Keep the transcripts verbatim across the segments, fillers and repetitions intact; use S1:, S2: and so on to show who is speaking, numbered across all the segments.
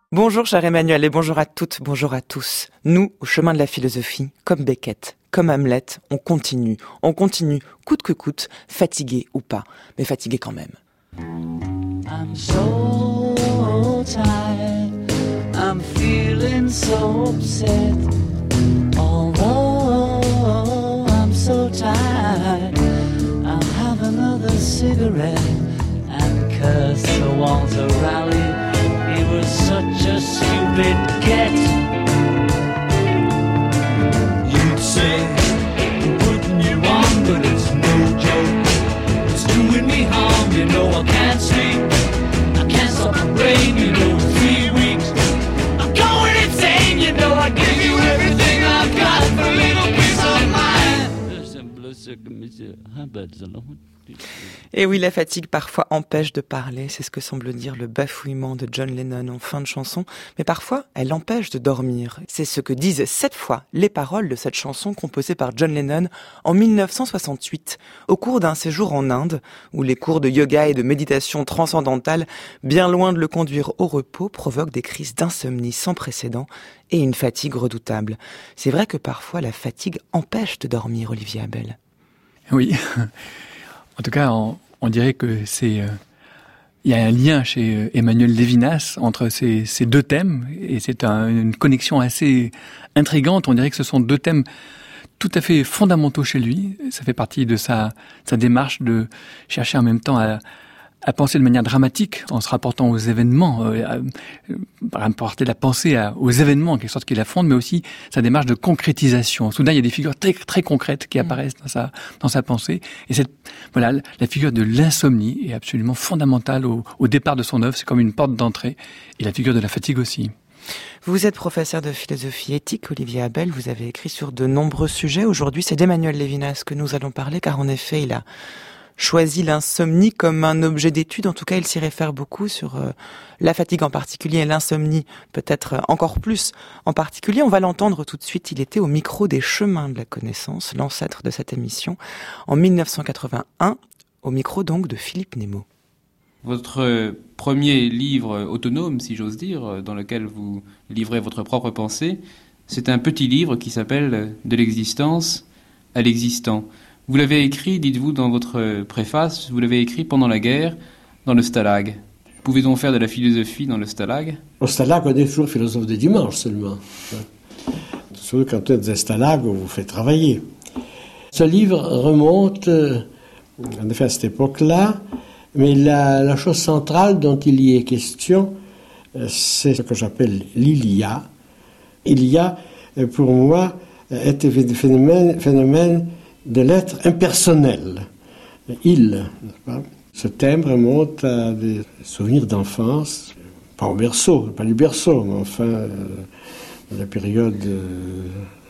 S1: Bonjour cher Emmanuel et bonjour à toutes, bonjour à tous. Nous, au chemin de la philosophie, comme Beckett, comme Hamlet, on continue, on continue, coûte que coûte, fatigué ou pas, mais fatigué quand même.
S2: I'm so tired, I'm feeling so upset. Although I'm so tired, I'll have another cigarette and curse the Walter Raleigh. He was such a stupid get. You'd say, putting you on, but it's no joke. It's doing me harm, you know I can't sleep. I can't stop the rain, you know, in three weeks. I'm going insane, you know I give you everything I've got for a little peace of mind.
S1: Et oui, la fatigue parfois empêche de parler, c'est ce que semble dire le bafouillement de John Lennon en fin de chanson, mais parfois elle empêche de dormir. C'est ce que disent cette fois les paroles de cette chanson composée par John Lennon en dix-neuf cent soixante-huit, au cours d'un séjour en Inde, où les cours de yoga et de méditation transcendantale, bien loin de le conduire au repos, provoquent des crises d'insomnie sans précédent et une fatigue redoutable. C'est vrai que parfois la fatigue empêche de dormir, Olivier Abel.
S3: Oui, en tout cas, on, on dirait que c'est, euh, il y a un lien chez Emmanuel Levinas entre ces, ces deux thèmes, et c'est un, une connexion assez intrigante. On dirait que ce sont deux thèmes tout à fait fondamentaux chez lui. Ça fait partie de sa, sa démarche de chercher en même temps à, à penser de manière dramatique en se rapportant aux événements, euh, à, à rapporter la pensée à, aux événements en quelque sorte qui la fondent, mais aussi sa démarche de concrétisation. Soudain, il y a des figures très très concrètes qui apparaissent dans sa dans sa pensée, et cette voilà la figure de l'insomnie est absolument fondamentale au, au départ de son œuvre. C'est comme une porte d'entrée, et la figure de la fatigue aussi.
S1: Vous êtes professeur de philosophie éthique, Olivier Abel. Vous avez écrit sur de nombreux sujets. Aujourd'hui, c'est d'Emmanuel Levinas que nous allons parler, car en effet, il a choisi l'insomnie comme un objet d'étude. En tout cas, il s'y réfère beaucoup sur euh, la fatigue en particulier et l'insomnie peut-être encore plus en particulier. On va l'entendre tout de suite. Il était au micro des Chemins de la Connaissance, l'ancêtre de cette émission, en dix-neuf cent quatre-vingt-un, au micro donc de Philippe Nemo.
S4: Votre premier livre autonome, si j'ose dire, dans lequel vous livrez votre propre pensée, c'est un petit livre qui s'appelle « De l'existence à l'existant ». Vous l'avez écrit, dites-vous dans votre préface, vous l'avez écrit pendant la guerre, dans le stalag. Pouvait-on faire de la philosophie dans le stalag ?
S5: Au stalag, on est toujours philosophe de dimanche seulement. Surtout quand on est dans un stalag, on vous fait travailler. Ce livre remonte, en effet, à cette époque-là, mais la, la chose centrale dont il y est question, c'est ce que j'appelle l'Ilia. Ilia, pour moi, est un phénomène, phénomène de l'être impersonnel. Il, n'est-ce pas ? Ce thème remonte à des souvenirs d'enfance, pas au berceau, pas du berceau, mais enfin, euh, la période euh,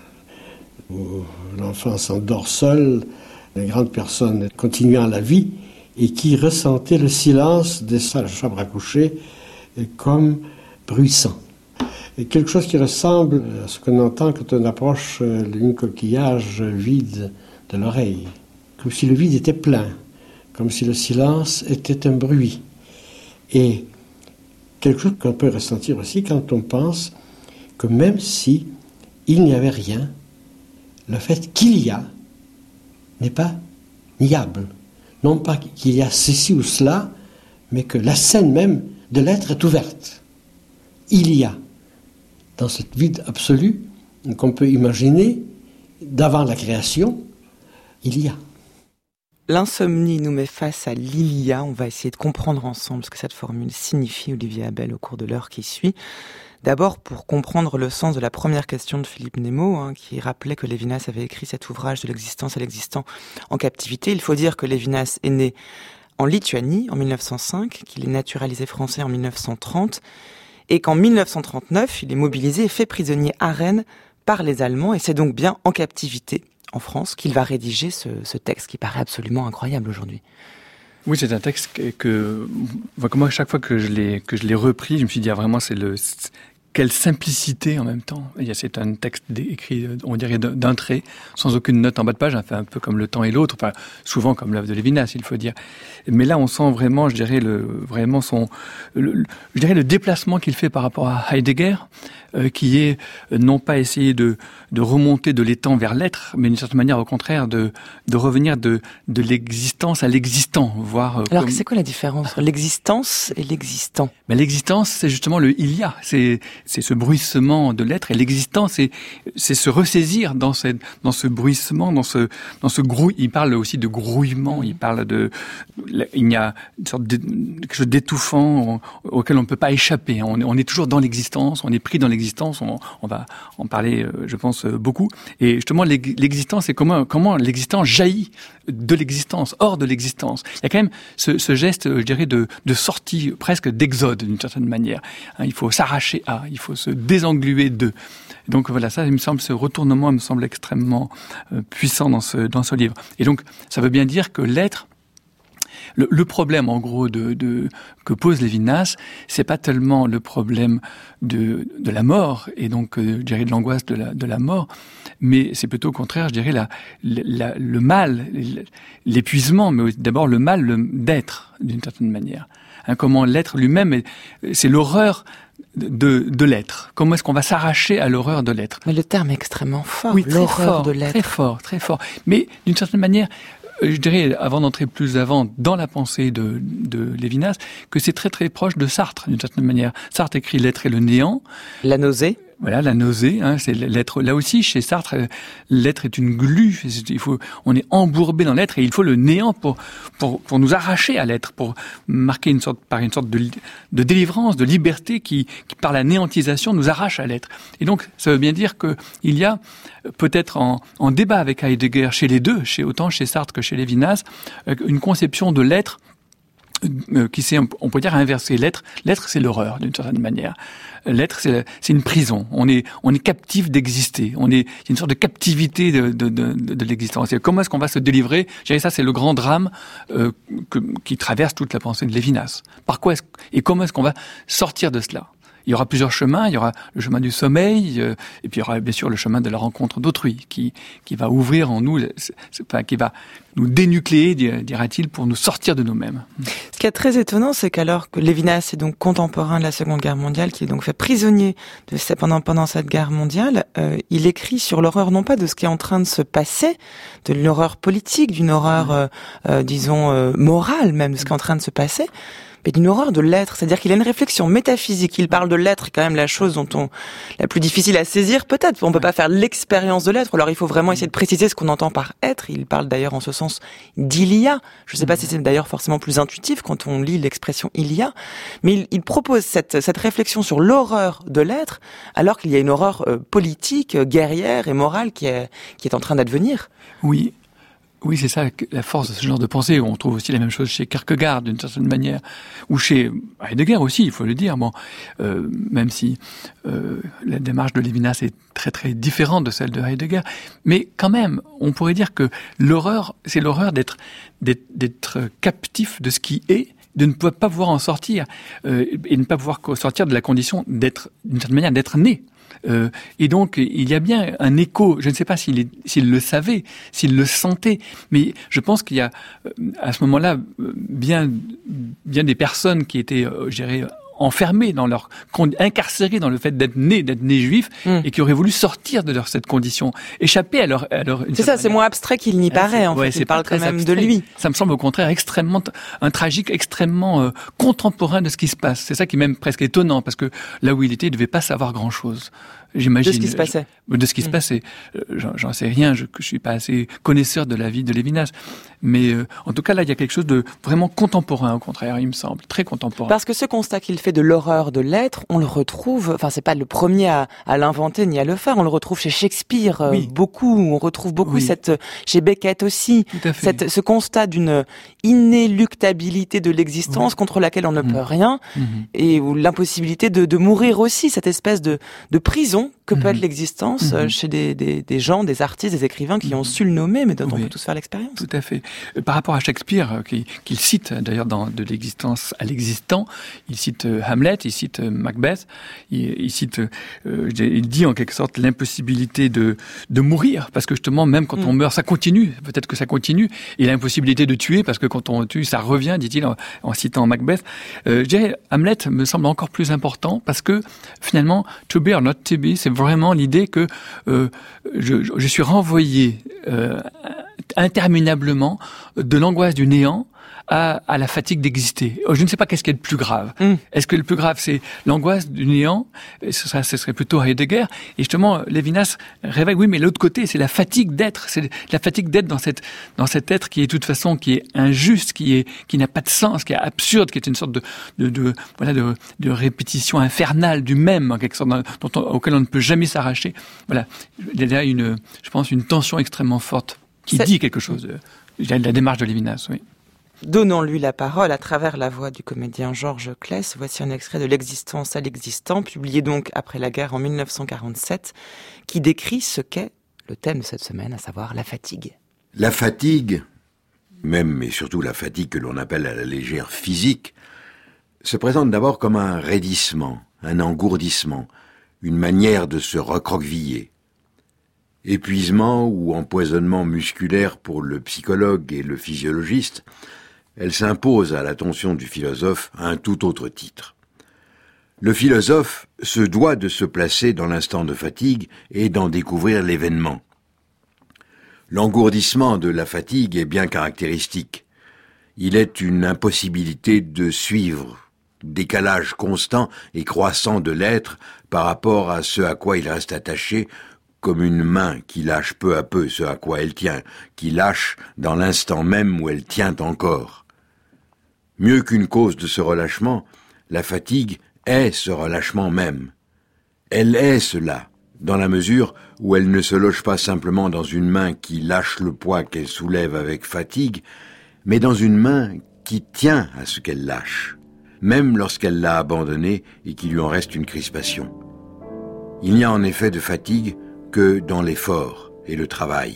S5: où l'enfant s'endort seul, les grandes personnes continuant la vie et qui ressentaient le silence de sa chambre à coucher comme bruissant. Et quelque chose qui ressemble à ce qu'on entend quand on approche d'une coquillage vide de l'oreille, comme si le vide était plein, comme si le silence était un bruit. Et quelque chose qu'on peut ressentir aussi quand on pense que même si il n'y avait rien, le fait qu'il y a n'est pas niable. Non pas qu'il y a ceci ou cela, mais que la scène même de l'être est ouverte. Il y a, dans ce vide absolu qu'on peut imaginer d'avant la création, il y a.
S1: L'insomnie nous met face à l'Ilia. On va essayer de comprendre ensemble ce que cette formule signifie, Olivier Abel, au cours de l'heure qui suit. D'abord, pour comprendre le sens de la première question de Philippe Nemo, hein, qui rappelait que Levinas avait écrit cet ouvrage de l'existence à l'existant en captivité, il faut dire que Levinas est né en Lituanie en mille neuf cent cinq, qu'il est naturalisé français en mille neuf cent trente, et qu'en mille neuf cent trente-neuf, il est mobilisé et fait prisonnier à Rennes par les Allemands, et c'est donc bien en captivité en France qu'il va rédiger ce, ce texte qui paraît absolument incroyable aujourd'hui.
S3: Oui, c'est un texte que, que moi, chaque fois que je l'ai que je l'ai repris, je me suis dit ah, vraiment c'est le quelle simplicité en même temps. Il y a, c'est un texte écrit, on dirait, d'un trait, sans aucune note en bas de page, enfin, un peu comme Le Temps et l'autre, enfin, souvent comme l'œuvre de Lévinas, il faut dire. Mais là, on sent vraiment, je dirais, le, vraiment son, le, je dirais, le déplacement qu'il fait par rapport à Heidegger, euh, qui est euh, non pas essayer de, de remonter de l'étang vers l'être, mais d'une certaine manière, au contraire, de, de revenir de, de l'existence à l'existant, voire. Euh,
S1: Alors,
S3: comme...
S1: c'est quoi la différence entre l'existence et l'existant?
S3: Ben, l'existence, c'est justement le il y a, c'est c'est ce bruissement de l'être, et l'existence, c'est c'est se ressaisir dans cette dans ce bruissement, dans ce dans ce grouille. Il parle aussi de grouillement, il parle de il y a une sorte de quelque chose d'étouffant auquel on ne peut pas échapper. On est, on est toujours dans l'existence, on est pris dans l'existence. On, on va en parler, je pense, beaucoup. Et justement, l'existence, c'est comment comment l'existence jaillit de l'existence, hors de l'existence. Il y a quand même ce, ce geste, je dirais, de, de sortie, presque d'exode, d'une certaine manière. Hein, il faut s'arracher à, il faut se désengluer de. Donc voilà, ça, il me semble, ce retournement me semble extrêmement euh, puissant dans ce, dans ce livre. Et donc, ça veut bien dire que l'être, le, le problème, en gros, de, de, que pose Lévinas, c'est pas tellement le problème de, de la mort, et donc, euh, je dirais, de l'angoisse de la, de la mort, mais c'est plutôt au contraire, je dirais, la, la, le mal, l'épuisement, mais d'abord le mal le, d'être, d'une certaine manière. Hein, comment l'être lui-même, est, c'est l'horreur de, de l'être. Comment est-ce qu'on va s'arracher à l'horreur de l'être?
S1: Mais le terme est extrêmement fort,
S3: oui,
S1: l'horreur
S3: fort,
S1: de l'être.
S3: Très fort, très fort. Mais d'une certaine manière, je dirais, avant d'entrer plus avant dans la pensée de, de Lévinas, que c'est très très proche de Sartre, d'une certaine manière. Sartre écrit l'être et le néant.
S1: La nausée.
S3: Voilà, la nausée, hein, c'est l'être. Là aussi, chez Sartre, l'être est une glu. Il faut, on est embourbé dans l'être et il faut le néant pour pour pour nous arracher à l'être, pour marquer une sorte par une sorte de de délivrance, de liberté qui, qui par la néantisation nous arrache à l'être. Et donc, ça veut bien dire que il y a peut-être en, en débat avec Heidegger chez les deux, chez autant chez Sartre que chez Lévinas, une conception de l'être qui s'est, on peut dire, inversé. L'être, l'être, c'est l'horreur, d'une certaine manière. L'être, c'est, c'est une prison. On est, on est captif d'exister. On est, il y a une sorte de captivité de, de, de, de l'existence. Et comment est-ce qu'on va se délivrer? Je dirais ça, c'est le grand drame euh, que, qui traverse toute la pensée de Lévinas. Par quoi est-ce, et comment est-ce qu'on va sortir de cela? Il y aura plusieurs chemins. Il y aura le chemin du sommeil, euh, et puis il y aura bien sûr le chemin de la rencontre d'autrui, qui qui va ouvrir en nous, c'est, c'est, enfin, qui va nous dénucléer, dira-t-il, pour nous sortir de nous-mêmes.
S1: Ce qui est très étonnant, c'est qu'alors que Lévinas est donc contemporain de la Seconde Guerre mondiale, qui est donc fait prisonnier de cette, pendant pendant cette guerre mondiale, euh, il écrit sur l'horreur non pas de ce qui est en train de se passer, de l'horreur politique, d'une horreur, euh, euh, disons euh, morale même, de ce qui est en train de se passer, mais d'une horreur de l'être. C'est-à-dire qu'il a une réflexion métaphysique. Il parle de l'être, quand même la chose dont on, la plus difficile à saisir, peut-être. On peut pas faire l'expérience de l'être. Alors il faut vraiment essayer de préciser ce qu'on entend par être. Il parle d'ailleurs en ce sens d'il y a. Je sais pas si c'est d'ailleurs forcément plus intuitif quand on lit l'expression il y a. Mais il, il propose cette, cette réflexion sur l'horreur de l'être, alors qu'il y a une horreur euh, politique, euh, guerrière et morale qui est, qui est en train d'advenir.
S3: Oui. Oui, c'est ça, la force de ce genre de pensée. On trouve aussi la même chose chez Kierkegaard, d'une certaine manière, ou chez Heidegger aussi, il faut le dire. Bon, euh, même si euh, la démarche de Lévinas est très très différente de celle de Heidegger, mais quand même, on pourrait dire que l'horreur, c'est l'horreur d'être d'être, d'être captif de ce qui est, de ne pas pouvoir en sortir, euh, et ne pas pouvoir sortir de la condition d'être, d'une certaine manière, d'être né. Euh, et donc, il y a bien un écho, je ne sais pas s'il, est, s'il le savait, s'il le sentait, mais je pense qu'il y a, à ce moment-là, bien, bien des personnes qui étaient, je dirais, enfermés dans leur, incarcérés dans le fait d'être nés, d'être nés juifs, mmh. et qui auraient voulu sortir de leur, cette condition, échapper à leur, à leur
S1: c'est ça, manière. C'est moins abstrait qu'il n'y paraît, en ouais, fait. Il parle quand même abstrait. De lui.
S3: Ça me semble au contraire extrêmement, un tragique extrêmement euh, contemporain de ce qui se passe. C'est ça qui est même presque étonnant, parce que là où il était, il devait pas savoir grand chose. J'imagine.
S1: De ce qui se passait.
S3: De ce qui mmh. se passait. J'en, j'en sais rien, je, je suis pas assez connaisseur de la vie de Lévinas. Mais, euh, en tout cas, là, il y a quelque chose de vraiment contemporain, au contraire, il me semble. Très contemporain.
S1: Parce que ce constat qu'il fait de l'horreur de l'être, on le retrouve, enfin, c'est pas le premier à, à l'inventer ni à le faire, on le retrouve chez Shakespeare, euh, oui. beaucoup, on retrouve beaucoup oui. cette, chez Beckett aussi.
S3: Tout à fait.
S1: Cette, ce constat d'une inéluctabilité de l'existence oui. contre laquelle on ne mmh. peut rien, mmh. et où l'impossibilité de, de mourir aussi, cette espèce de, de prison que peut
S3: mmh.
S1: être l'existence
S3: mmh.
S1: chez des, des, des gens, des artistes, des écrivains qui ont su le nommer, mais dont
S3: oui.
S1: on peut tous faire l'expérience.
S3: Tout à fait. Par rapport à Shakespeare, qu'il, qu'il cite d'ailleurs dans De l'existence à l'existant, il cite Hamlet, il cite Macbeth, il, il cite, euh, il dit en quelque sorte l'impossibilité de, de mourir, parce que justement, même quand mmh. on meurt, ça continue, peut-être que ça continue, et l'impossibilité de tuer, parce que quand on tue, ça revient, dit-il en, en citant Macbeth. Euh, je dirais, Hamlet me semble encore plus important, parce que finalement, to be or not to be, c'est vraiment l'idée que euh, je, je suis renvoyé euh, interminablement de l'angoisse du néant à, à la fatigue d'exister. Je ne sais pas qu'est-ce qui est le plus grave. Mm. Est-ce que le plus grave, c'est l'angoisse du néant? Ce serait, ce serait plutôt Heidegger. Et justement, Lévinas révèle, oui, mais l'autre côté, c'est la fatigue d'être. C'est la fatigue d'être dans cette, dans cet être qui est de toute façon, qui est injuste, qui est, qui n'a pas de sens, qui est absurde, qui est une sorte de, de, de voilà, de, de répétition infernale du même, en quelque sorte, dont on, auquel on ne peut jamais s'arracher. Voilà. Il y a là une, je pense, une tension extrêmement forte qui c'est... dit quelque chose. La, la démarche de Lévinas, oui.
S1: Donnons-lui la parole à travers la voix du comédien Georges Claes. Voici un extrait de L'existence à l'existant, publié donc après la guerre en mille neuf cent quarante-sept, qui décrit ce qu'est le thème de cette semaine, à savoir la fatigue.
S6: La fatigue, même et surtout la fatigue que l'on appelle à la légère physique, se présente d'abord comme un raidissement, un engourdissement, une manière de se recroqueviller. Épuisement ou empoisonnement musculaire pour le psychologue et le physiologiste, elle s'impose à l'attention du philosophe à un tout autre titre. Le philosophe se doit de se placer dans l'instant de fatigue et d'en découvrir l'événement. L'engourdissement de la fatigue est bien caractéristique. Il est une impossibilité de suivre, décalage constant et croissant de l'être par rapport à ce à quoi il reste attaché, comme une main qui lâche peu à peu ce à quoi elle tient, qui lâche dans l'instant même où elle tient encore. Mieux qu'une cause de ce relâchement, la fatigue est ce relâchement même. Elle est cela, dans la mesure où elle ne se loge pas simplement dans une main qui lâche le poids qu'elle soulève avec fatigue, mais dans une main qui tient à ce qu'elle lâche, même lorsqu'elle l'a abandonné et qu'il lui en reste une crispation. Il n'y a en effet de fatigue que dans l'effort et le travail.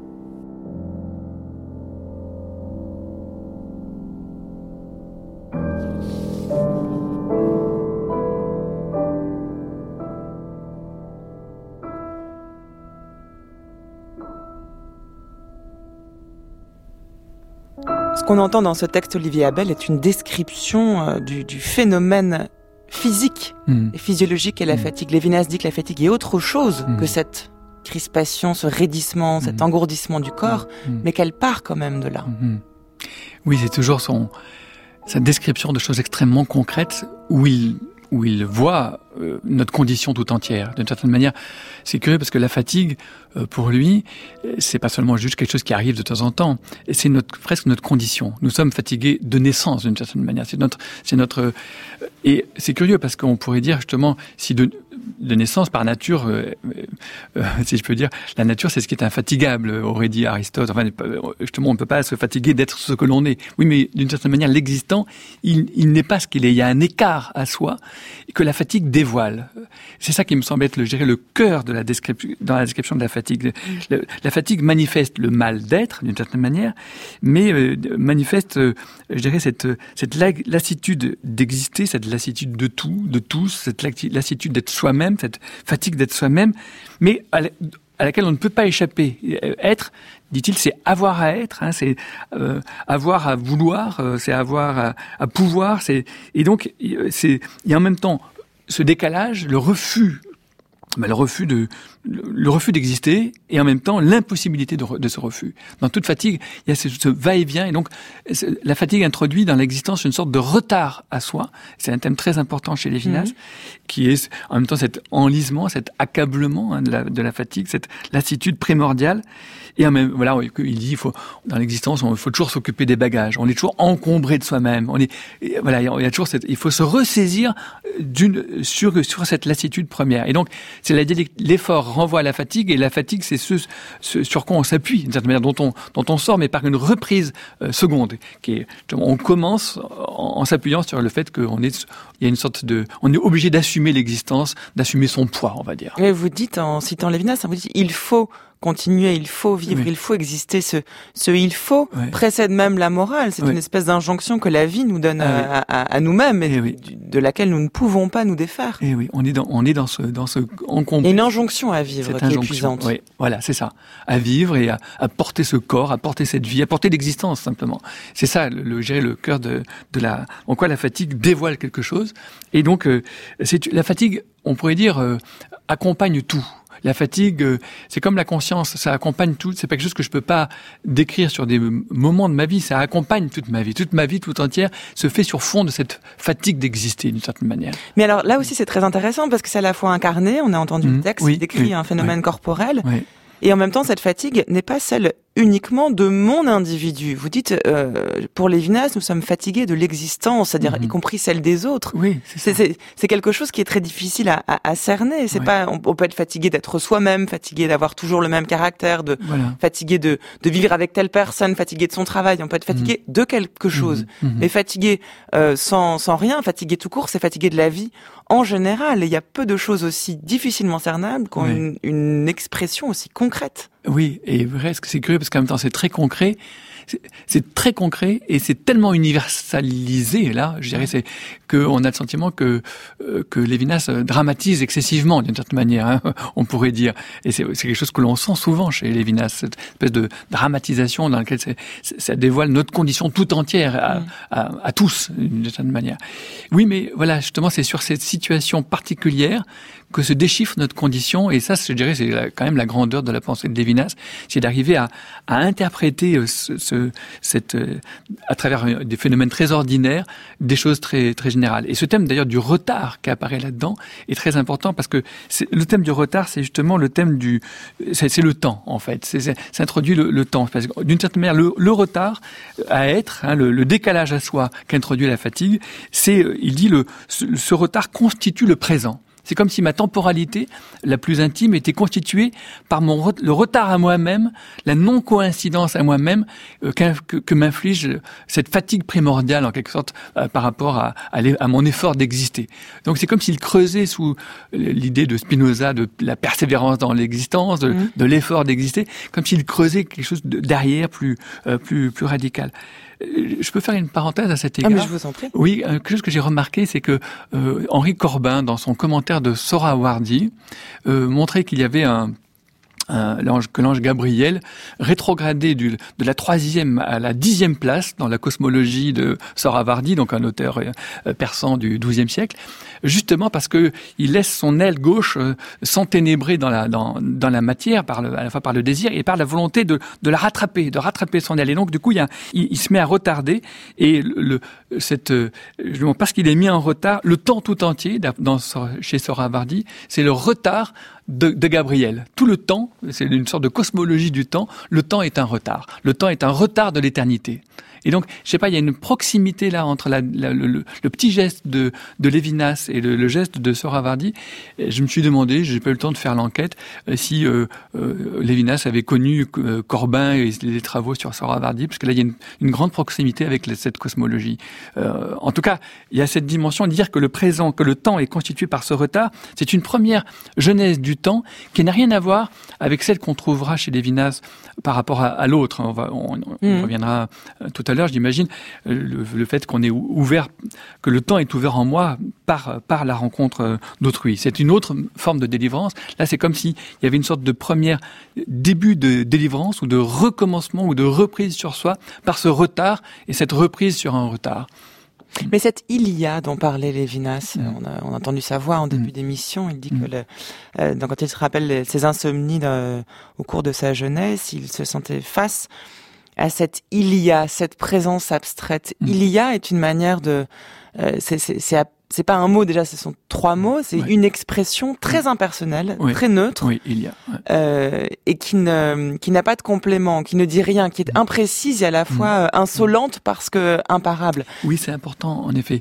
S1: Ce qu'on entend dans ce texte, Olivier Abel, est une description euh, du, du phénomène physique mmh. et physiologique est la mmh. fatigue. Lévinas dit que la fatigue est autre chose mmh. que cette crispation, ce raidissement, mmh. cet engourdissement du corps, mmh. mais qu'elle part quand même de là.
S3: Mmh. Oui, c'est toujours son, sa description de choses extrêmement concrètes où il, où il voit euh, notre condition tout entière. D'une certaine manière, c'est curieux parce que la fatigue, euh, pour lui, c'est pas seulement juste quelque chose qui arrive de temps en temps, c'est notre, presque notre condition. Nous sommes fatigués de naissance, d'une certaine manière. C'est notre, c'est notre, et c'est curieux parce qu'on pourrait dire justement, si de, de naissance, par nature, euh, euh, si je peux dire, la nature, c'est ce qui est infatigable, aurait dit Aristote. Enfin, justement, on ne peut pas se fatiguer d'être ce que l'on est. Oui, mais d'une certaine manière, l'existant, il, il n'est pas ce qu'il est. Il y a un écart à soi que la fatigue dévoile. C'est ça qui me semble être, le, je dirais, le cœur de la description, dans la description de la fatigue. Le, la fatigue manifeste le mal d'être, d'une certaine manière, mais euh, manifeste, euh, je dirais, cette, cette lassitude d'exister, cette lassitude de tout, de tous, cette lassitude d'être soi-même, cette fatigue d'être soi-même, mais à, la, à laquelle on ne peut pas échapper. Être, dit-il, c'est avoir à être, hein, c'est euh, avoir à vouloir, euh, c'est avoir à, à pouvoir, c'est et donc c'est il y a en même temps ce décalage, le refus, ben, le refus de le, le refus d'exister et en même temps l'impossibilité de, de ce refus. Dans toute fatigue, il y a ce, ce va-et-vient et donc la fatigue introduit dans l'existence une sorte de retard à soi. C'est un thème très important chez Lévinas, mmh. qui est en même temps cet enlisement, cet accablement hein, de, la, de la fatigue, cette lassitude primordiale. Et en même, voilà, il dit, il faut, dans l'existence, il faut toujours s'occuper des bagages. On est toujours encombré de soi-même. On est, voilà, il y a toujours cette, il faut se ressaisir d'une, sur, sur cette lassitude première. Et donc, c'est la dialectique. L'effort renvoie à la fatigue, et la fatigue, c'est ce, ce sur quoi on s'appuie, d'une certaine manière, dont on, dont on sort, mais par une reprise euh, seconde. Qui est, on commence en, en s'appuyant sur le fait qu'on est, il y a une sorte de, on est obligé d'assumer l'existence, d'assumer son poids, on va dire.
S1: Et vous dites, en citant Lévinas, vous dites, il faut continuer, il faut vivre,
S3: oui.
S1: il faut exister. Ce, ce il faut
S3: oui.
S1: précède même la morale. C'est
S3: oui.
S1: une espèce d'injonction que la vie nous donne
S3: ah,
S1: à,
S3: oui.
S1: à, à nous-mêmes, et,
S3: et oui.
S1: de laquelle nous ne pouvons pas nous défaire.
S3: Et oui, on est dans, on est dans ce, dans ce, on
S1: Il y a une injonction à vivre
S3: cette
S1: qui est
S3: injonction,
S1: épuisante.
S3: Oui, voilà, c'est ça. À vivre et à, à porter ce corps, à porter cette vie, à porter l'existence, simplement. C'est ça, le, le, gérer le cœur de, de la, en quoi la fatigue dévoile quelque chose. Et donc, euh, c'est, la fatigue, on pourrait dire, euh, accompagne tout. La fatigue, c'est comme la conscience, ça accompagne tout. C'est pas quelque chose que je peux pas décrire sur des moments de ma vie. Ça accompagne toute ma vie. Toute ma vie, tout entière, se fait sur fond de cette fatigue d'exister, d'une certaine manière.
S1: Mais alors là aussi, c'est très intéressant parce que c'est à la fois incarné. On a entendu mmh, le texte
S3: oui,
S1: qui décrit
S3: oui,
S1: un phénomène
S3: oui.
S1: corporel.
S3: Oui.
S1: Et en même temps, cette fatigue n'est pas celle uniquement de mon individu. Vous dites, euh, pour Lévinas, nous sommes fatigués de l'existence, c'est-à-dire
S3: mm-hmm.
S1: y compris celle des autres.
S3: Oui, c'est,
S1: c'est, c'est, c'est quelque chose qui est très difficile à, à, à cerner. C'est
S3: ouais.
S1: pas, on, on peut être fatigué d'être soi-même, fatigué d'avoir toujours le même caractère, de
S3: voilà.
S1: fatigué de, de vivre avec telle personne, fatigué de son travail. On peut être fatigué mm-hmm. de quelque chose,
S3: mm-hmm.
S1: mais fatigué euh, sans, sans rien, fatigué tout court, c'est fatigué de la vie en général. Et il y a peu de choses aussi difficilement cernables qui ont oui. une, une expression aussi concrète.
S3: Oui, et vrai, c'est curieux parce qu'en même temps c'est très concret, c'est, c'est très concret et c'est tellement universalisé là, je dirais, c'est que on a le sentiment que euh, que Lévinas dramatise excessivement d'une certaine manière, hein, on pourrait dire, et c'est, c'est quelque chose que l'on sent souvent chez Lévinas, cette espèce de dramatisation dans laquelle c'est, c'est, ça dévoile notre condition tout entière à, mmh. à, à, à tous d'une certaine manière. Oui, mais voilà, justement, c'est sur cette situation particulière que se déchiffre notre condition, et ça, je dirais, c'est la, quand même la grandeur de la pensée de Lévinas, c'est d'arriver à, à interpréter ce, ce, cette, à travers des phénomènes très ordinaires, des choses très, très générales. Et ce thème, d'ailleurs, du retard qui apparaît là-dedans est très important parce que c'est, le thème du retard, c'est justement le thème du, c'est, c'est le temps, en fait. C'est, c'est, ça introduit le, le temps. Parce que, d'une certaine manière, le, le retard à être, hein, le, le décalage à soi qu'introduit la fatigue, c'est, il dit, le, ce, ce retard constitue le présent. C'est comme si ma temporalité la plus intime était constituée par mon re- le retard à moi-même, la non-coïncidence à moi-même euh, que, que m'inflige cette fatigue primordiale en quelque sorte euh, par rapport à, à, à mon effort d'exister. Donc c'est comme s'il creusait sous l'idée de Spinoza de la persévérance dans l'existence, de, mmh. de l'effort d'exister, comme s'il creusait quelque chose de, derrière plus euh, plus plus radical. Je peux faire une parenthèse à cet égard.
S1: Ah, mais je vous en prie.
S3: Oui, quelque chose que j'ai remarqué, c'est que euh, Henri Corbin, dans son commentaire de Sohrawardi, euh, montrait qu'il y avait un Euh, l'ange, que l'ange Gabriel, rétrogradé du, de la troisième à la dixième place dans la cosmologie de Sohrawardi, donc un auteur euh, persan du douzième siècle, justement parce que il laisse son aile gauche euh, s'enténébrer dans la dans dans la matière, par le, à la fois par le désir et par la volonté de de la rattraper, de rattraper son aile. Et donc du coup, il y a, il, il se met à retarder et le, le cette euh, parce qu'il est mis en retard, le temps tout entier dans chez Sohrawardi, c'est le retard De, de Gabriel. Tout le temps, c'est une sorte de cosmologie du temps, le temps est un retard. Le temps est un retard de l'éternité. Et donc, je sais pas, il y a une proximité là entre la, la, le, le, le petit geste de, de Lévinas et le, le geste de Sohrawardi. Je me suis demandé, j'ai pas eu le temps de faire l'enquête, si euh, euh, Lévinas avait connu euh, Corbin et les travaux sur Sohrawardi, parce que là, il y a une, une grande proximité avec la, cette cosmologie. Euh, en tout cas, il y a cette dimension de dire que le présent, que le temps est constitué par ce retard, c'est une première genèse du temps qui n'a rien à voir avec celle qu'on trouvera chez Lévinas par rapport à, à l'autre. On, va, on, on mmh. reviendra tout à l'heure, j'imagine, le, le fait qu'on est ouvert, que le temps est ouvert en moi par, par la rencontre d'autrui. C'est une autre forme de délivrance. Là, c'est comme s'il y avait une sorte de premier début de délivrance ou de recommencement ou de reprise sur soi par ce retard et cette reprise sur un retard.
S1: Mais cette il y a dont parlait Lévinas, mmh. on, a, on a entendu sa voix en début mmh. d'émission, il dit mmh. que le, euh, donc quand il se rappelle les, ses insomnies de, au cours de sa jeunesse, il se sentait face à cette il y a, cette présence abstraite. Mmh. Il y a est une manière de... Euh, c'est, c'est, c'est, c'est pas un mot déjà, ce sont trois mots, c'est oui. une expression très impersonnelle, oui. très neutre,
S3: oui, il y a, ouais.
S1: euh, et qui ne qui n'a pas de complément, qui ne dit rien, qui est imprécise et à la fois mmh. insolente parce que imparable.
S3: Oui, c'est important en effet.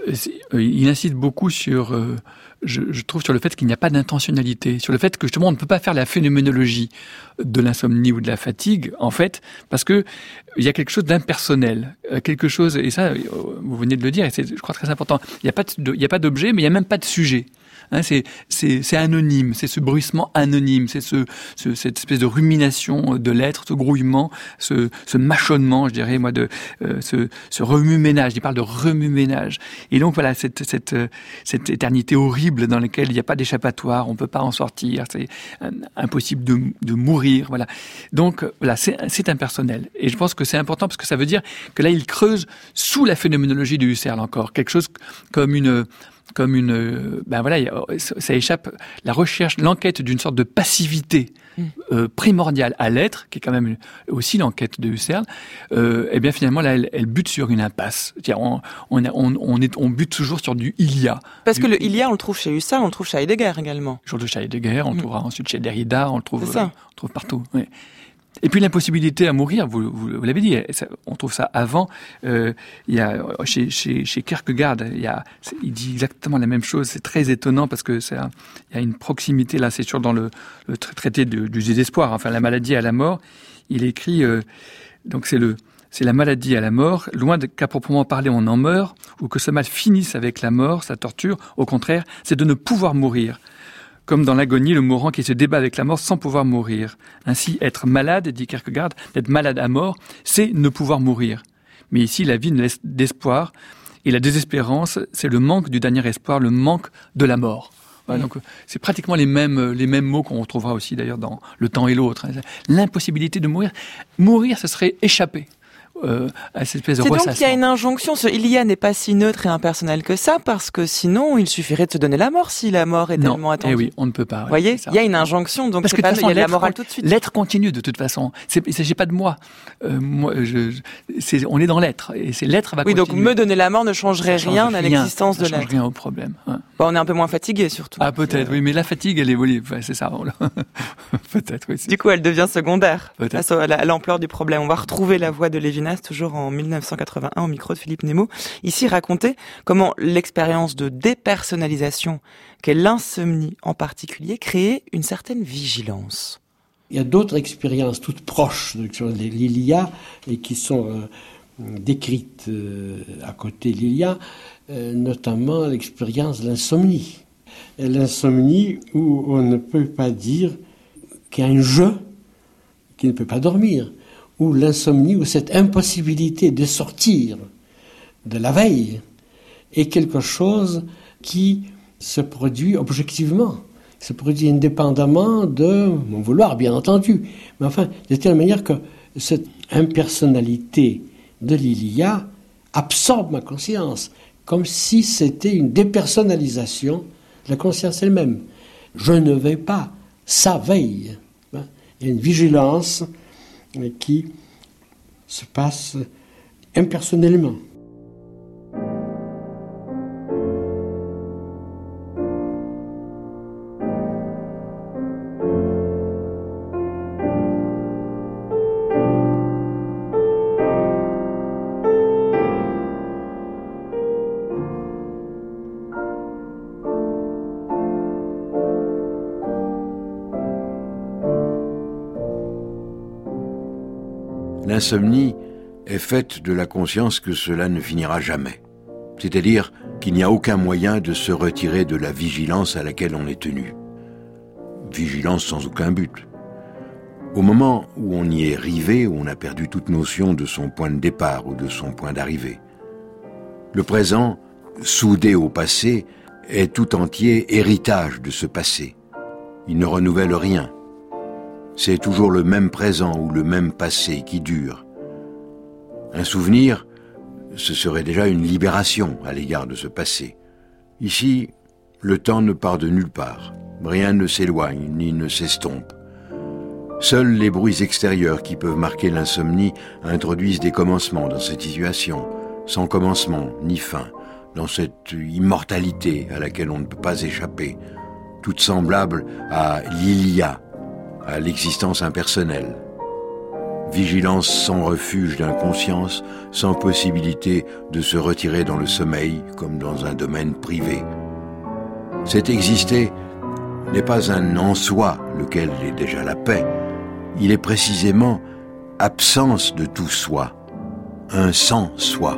S3: il insiste beaucoup sur, euh, je, je trouve, sur le fait qu'il n'y a pas d'intentionnalité, sur le fait que justement on ne peut pas faire la phénoménologie de l'insomnie ou de la fatigue, en fait, parce que il y a quelque chose d'impersonnel, quelque chose, et ça, vous venez de le dire, et c'est, je crois, très important. Il n'y a pas de, il n'y a pas d'objet, mais il n'y a même pas de sujet. Hein, c'est, c'est, c'est anonyme, c'est ce bruissement anonyme, c'est ce, ce, cette espèce de rumination de l'être, ce grouillement, ce, ce mâchonnement, je dirais, moi, de euh, ce, ce remue-ménage. Il parle de remue-ménage. Et donc voilà, cette, cette, cette éternité horrible dans laquelle il n'y a pas d'échappatoire, on peut pas en sortir, c'est impossible de, de mourir. Voilà. Donc voilà, c'est, c'est impersonnel. Et je pense que c'est important parce que ça veut dire que là, il creuse sous la phénoménologie de Husserl encore quelque chose comme une comme une, ben voilà, ça échappe, la recherche, l'enquête d'une sorte de passivité euh, primordiale à l'être, qui est quand même aussi l'enquête de Husserl, euh, et bien finalement là, elle, elle bute sur une impasse. C'est-à-dire, on, on, on, on, est, on bute toujours sur du il y a.
S1: Parce
S3: du,
S1: que le il y a, on le trouve chez Husserl, on le trouve chez Heidegger également.
S3: Toujours de chez Heidegger, on le
S1: mmh.
S3: trouvera ensuite chez Derrida, on le trouve,
S1: C'est ça.
S3: on le trouve partout. Oui. Et puis l'impossibilité à mourir, vous, vous, vous l'avez dit, ça, on trouve ça avant. Euh, il y a chez, chez, chez Kierkegaard, il y a, il dit exactement la même chose. C'est très étonnant parce que c'est un, il y a une proximité là. C'est sûr dans le, le traité du, du désespoir, enfin la maladie à la mort. Il écrit euh, donc c'est le c'est la maladie à la mort, loin de qu'à proprement parler on en meurt ou que ce mal finisse avec la mort, sa torture. Au contraire, c'est de ne pouvoir mourir. Comme dans l'agonie, le mourant qui se débat avec la mort sans pouvoir mourir. Ainsi, être malade, dit Kierkegaard, d'être malade à mort, c'est ne pouvoir mourir. Mais ici, la vie ne laisse d'espoir, et la désespérance, c'est le manque du dernier espoir, le manque de la mort. Voilà, donc c'est pratiquement les mêmes les mêmes mots qu'on retrouvera aussi d'ailleurs dans Le temps et l'autre. L'impossibilité de mourir. Mourir, ce serait échapper. Euh, à cette espèce de
S1: c'est
S3: ressassement.
S1: donc qu'il y a une injonction. Ce il y a n'est pas si neutre et impersonnel que ça, parce que sinon, il suffirait de se donner la mort si la mort est
S3: non.
S1: tellement attendue.
S3: Eh oui, on ne peut pas.
S1: Vous voyez, il y a une injonction, donc
S3: parce
S1: c'est
S3: que
S1: pas
S3: de toute façon,
S1: il y a la morale tout de suite.
S3: L'être continue de toute façon. C'est, il ne s'agit pas de moi. Euh, moi, je, je, c'est, on est dans l'être, et c'est l'être va
S1: oui,
S3: continuer.
S1: donc me donner la mort ne changerait
S3: change
S1: rien à l'existence
S3: ça
S1: de
S3: change
S1: l'être.
S3: rien au problème. Ouais.
S1: Bon, on est un peu moins fatigué surtout.
S3: Ah peut-être, euh... oui, mais la fatigue, elle évolue. Enfin, c'est ça. Peut-être, oui.
S1: Du coup, elle devient secondaire
S3: peut-être.
S1: face à l'ampleur du problème. On va retrouver la voix de Lévinas toujours en dix-neuf cent quatre-vingt-un au micro de Philippe Nemo. Ici, raconter comment l'expérience de dépersonnalisation qu'est l'insomnie en particulier crée une certaine vigilance.
S5: Il y a d'autres expériences toutes proches de l'I L I A et qui sont euh, décrites euh, à côté de l'I L I A, euh, notamment l'expérience de l'insomnie. Et l'insomnie où on ne peut pas dire qu'il y a un jeu qui ne peut pas dormir, ou l'insomnie où cette impossibilité de sortir de la veille est quelque chose qui se produit objectivement, se produit indépendamment de mon vouloir, bien entendu. Mais enfin, de telle manière que cette impersonnalité de l'I L I A absorbe ma conscience, comme si c'était une dépersonnalisation de la conscience elle-même. Je ne vais pas, ça veille. Il y a une vigilance qui se passe impersonnellement.
S6: L'insomnie est faite de la conscience que cela ne finira jamais. C'est-à-dire qu'il n'y a aucun moyen de se retirer de la vigilance à laquelle on est tenu. Vigilance sans aucun but. Au moment où on y est rivé, on a perdu toute notion de son point de départ ou de son point d'arrivée. Le présent, soudé au passé, est tout entier héritage de ce passé. Il ne renouvelle rien. C'est toujours le même présent ou le même passé qui dure. Un souvenir, ce serait déjà une libération à l'égard de ce passé. Ici, le temps ne part de nulle part. Rien ne s'éloigne ni ne s'estompe. Seuls les bruits extérieurs qui peuvent marquer l'insomnie introduisent des commencements dans cette situation, sans commencement ni fin, dans cette immortalité à laquelle on ne peut pas échapper, toute semblable à l'I L I A, à l'existence impersonnelle. vigilance sans refuge d'inconscience, sans possibilité de se retirer dans le sommeil comme dans un domaine privé. Cet exister n'est pas un en soi, lequel est déjà la paix. Il est précisément absence de tout soi, un sans soi.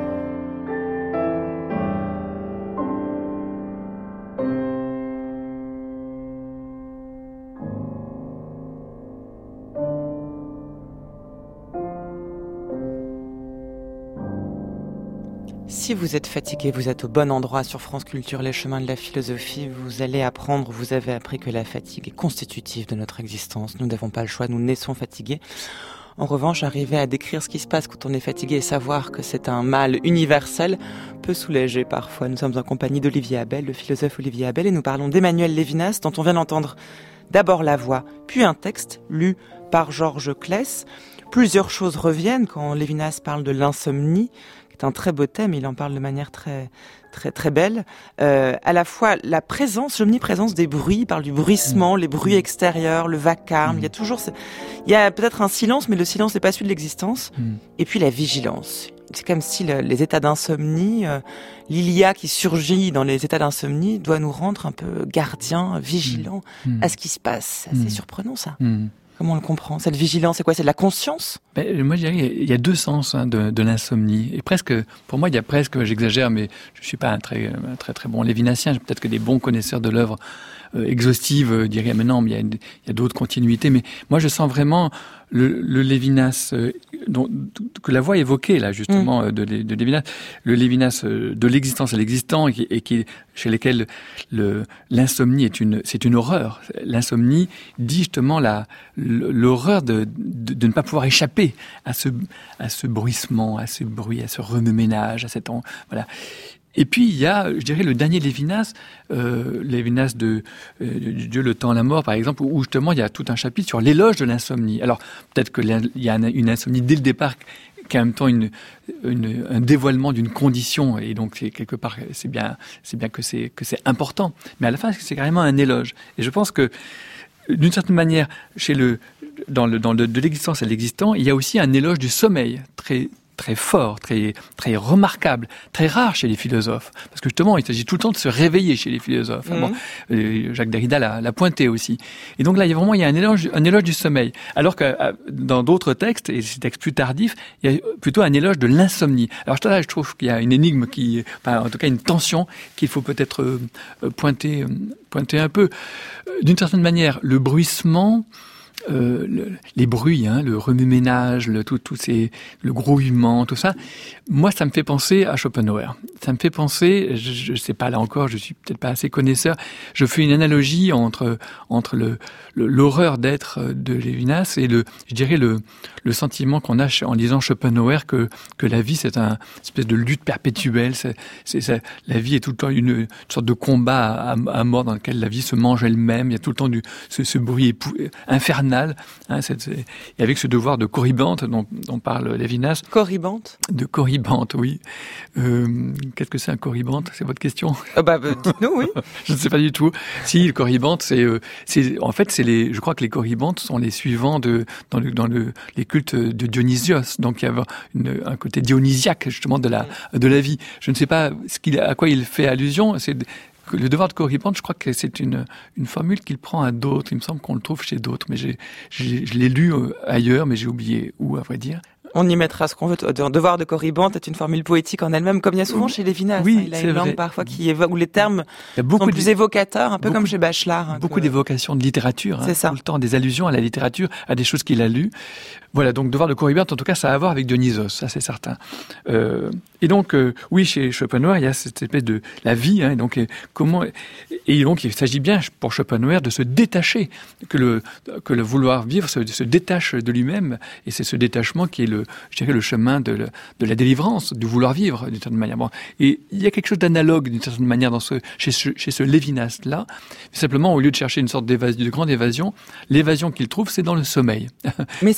S1: Si vous êtes fatigué, vous êtes au bon endroit sur France Culture, les chemins de la philosophie. Vous allez apprendre, vous avez appris que la fatigue est constitutive de notre existence. Nous n'avons pas le choix, nous naissons fatigués. En revanche, arriver à décrire ce qui se passe quand on est fatigué et savoir que c'est un mal universel peut soulager parfois. Nous sommes en compagnie d'Olivier Abel, le philosophe Olivier Abel, et nous parlons d'Emmanuel Lévinas, dont on vient d'entendre d'abord la voix, puis un texte lu par Georges Claes. Plusieurs choses reviennent quand Lévinas parle de l'insomnie. C'est un très beau thème, il en parle de manière très très très belle. Euh, à la fois la présence, l'omniprésence des bruits, il parle du bruissement, mmh. les bruits extérieurs, le vacarme. Mmh. Il y a toujours, ce... il y a peut-être un silence, mais le silence n'est pas celui de l'existence. Mmh. Et puis la vigilance. C'est comme si le, les états d'insomnie, euh, l'Ilia qui surgit dans les états d'insomnie doit nous rendre un peu gardiens, vigilants mmh. à ce qui se passe. C'est assez mmh. surprenant ça. Mmh. Comment on le comprend? Cette vigilance, c'est quoi? C'est de la conscience?
S3: Ben, moi, je dirais il y a deux sens hein, de, de l'insomnie. Et presque, pour moi, il y a presque, j'exagère, mais je suis pas un très, un très, très bon lévinassien. Peut-être que des bons connaisseurs de l'œuvre euh, exhaustive euh, diraient, mais non, mais il y a, il y a d'autres continuités. Mais moi, je sens vraiment le, le Lévinas, euh, dont, que la voix évoquée, là, justement, mmh. de, de Lévinas, le Lévinas euh, de l'existence à l'existant, et qui, et qui chez lesquels le, l'insomnie est une, c'est une horreur. L'insomnie dit justement la, l'horreur de, de, de ne pas pouvoir échapper à ce, à ce bruissement, à ce bruit, à ce remue-ménage, à cet, voilà. Et puis, il y a, je dirais, le dernier Lévinas, euh, Lévinas de, euh, de Dieu, le temps, la mort, par exemple, où justement, il y a tout un chapitre sur l'éloge de l'insomnie. Alors, peut-être qu'il y a une insomnie dès le départ, qui est en même temps une, une, un dévoilement d'une condition, et donc, c'est, quelque part, c'est bien, c'est bien que c'est, que c'est important. Mais à la fin, c'est carrément un éloge. Et je pense que, d'une certaine manière, chez le, dans le, dans le, de l'existence à l'existant, il y a aussi un éloge du sommeil, très, très fort, très, très remarquable, très rare chez les philosophes. Parce que justement, il s'agit tout le temps de se réveiller chez les philosophes. Mmh. Bon, euh, Jacques Derrida l'a, l'a pointé aussi. Et donc là, il y a vraiment, il y a un éloge, un éloge du sommeil. Alors que euh, dans d'autres textes, et ces textes plus tardifs, il y a plutôt un éloge de l'insomnie. Alors là, je trouve qu'il y a une énigme qui, enfin, en tout cas, une tension qu'il faut peut-être euh, pointer, euh, pointer un peu. D'une certaine manière, le bruissement, Euh, le, les bruits, hein, le remue-ménage, le tout, tout ces, le grouillement, tout ça. Moi, ça me fait penser à Schopenhauer. Ça me fait penser, je, je sais pas là encore, je suis peut-être pas assez connaisseur. Je fais une analogie entre entre le, le l'horreur d'être de Lévinas et le, je dirais le le sentiment qu'on a en lisant Schopenhauer que que la vie c'est un une espèce de lutte perpétuelle. C'est, c'est ça, la vie est tout le temps une, une sorte de combat à, à mort dans lequel la vie se mange elle-même. Il y a tout le temps du ce, ce bruit épou, infernal. Hein, c'est, c'est, et avec ce devoir de corribante dont, dont parle Lévinas.
S1: Corribante
S3: De corribante, oui. Euh, qu'est-ce que c'est un corribante? C'est votre question?
S1: Ah bah, bah dites-nous, oui.
S3: Je ne sais pas du tout. Si, le corribante, c'est, euh, c'est, en fait, c'est les, je crois que les coribantes sont les suivants de, dans le, dans le, les cultes de Dionysios. Donc, il y a une, un côté dionysiaque, justement, de la, de la vie. Je ne sais pas ce qu'il, à quoi il fait allusion. C'est, le devoir de corribante, je crois que c'est une, une formule qu'il prend à d'autres. Il me semble qu'on le trouve chez d'autres, mais j'ai, j'ai, je l'ai lu ailleurs, mais j'ai oublié où, à vrai dire.
S1: On y mettra ce qu'on veut. Un devoir de corribante est une formule poétique en elle-même, comme il y a souvent chez Lévinas.
S3: Oui,
S1: hein. Il a
S3: c'est
S1: une langue
S3: vrai.
S1: parfois qui évoque, où les termes sont plus évocateurs, un peu
S3: beaucoup,
S1: comme chez Bachelard. Hein,
S3: beaucoup
S1: que...
S3: d'évocations de littérature.
S1: C'est
S3: hein,
S1: ça.
S3: Tout le temps, des allusions à la littérature, à des choses qu'il a lues. Voilà, donc devoir de corribante, en tout cas, ça a à voir avec Dionysos, ça c'est certain. Euh, et donc, euh, oui, chez Schopenhauer, il y a cette espèce de la vie, hein, et donc euh, comment et donc il s'agit bien pour Schopenhauer de se détacher, que le que le vouloir vivre se, se détache de lui-même, et c'est ce détachement qui est le, je dirais, le chemin de, le, de la délivrance, du vouloir vivre d'une certaine manière. Bon, et il y a quelque chose d'analogue d'une certaine manière dans ce chez ce chez ce Lévinas là. Simplement, au lieu de chercher une sorte d'évasion, de grande évasion, l'évasion qu'il trouve, c'est dans le sommeil.
S1: Mais c'est ça, parce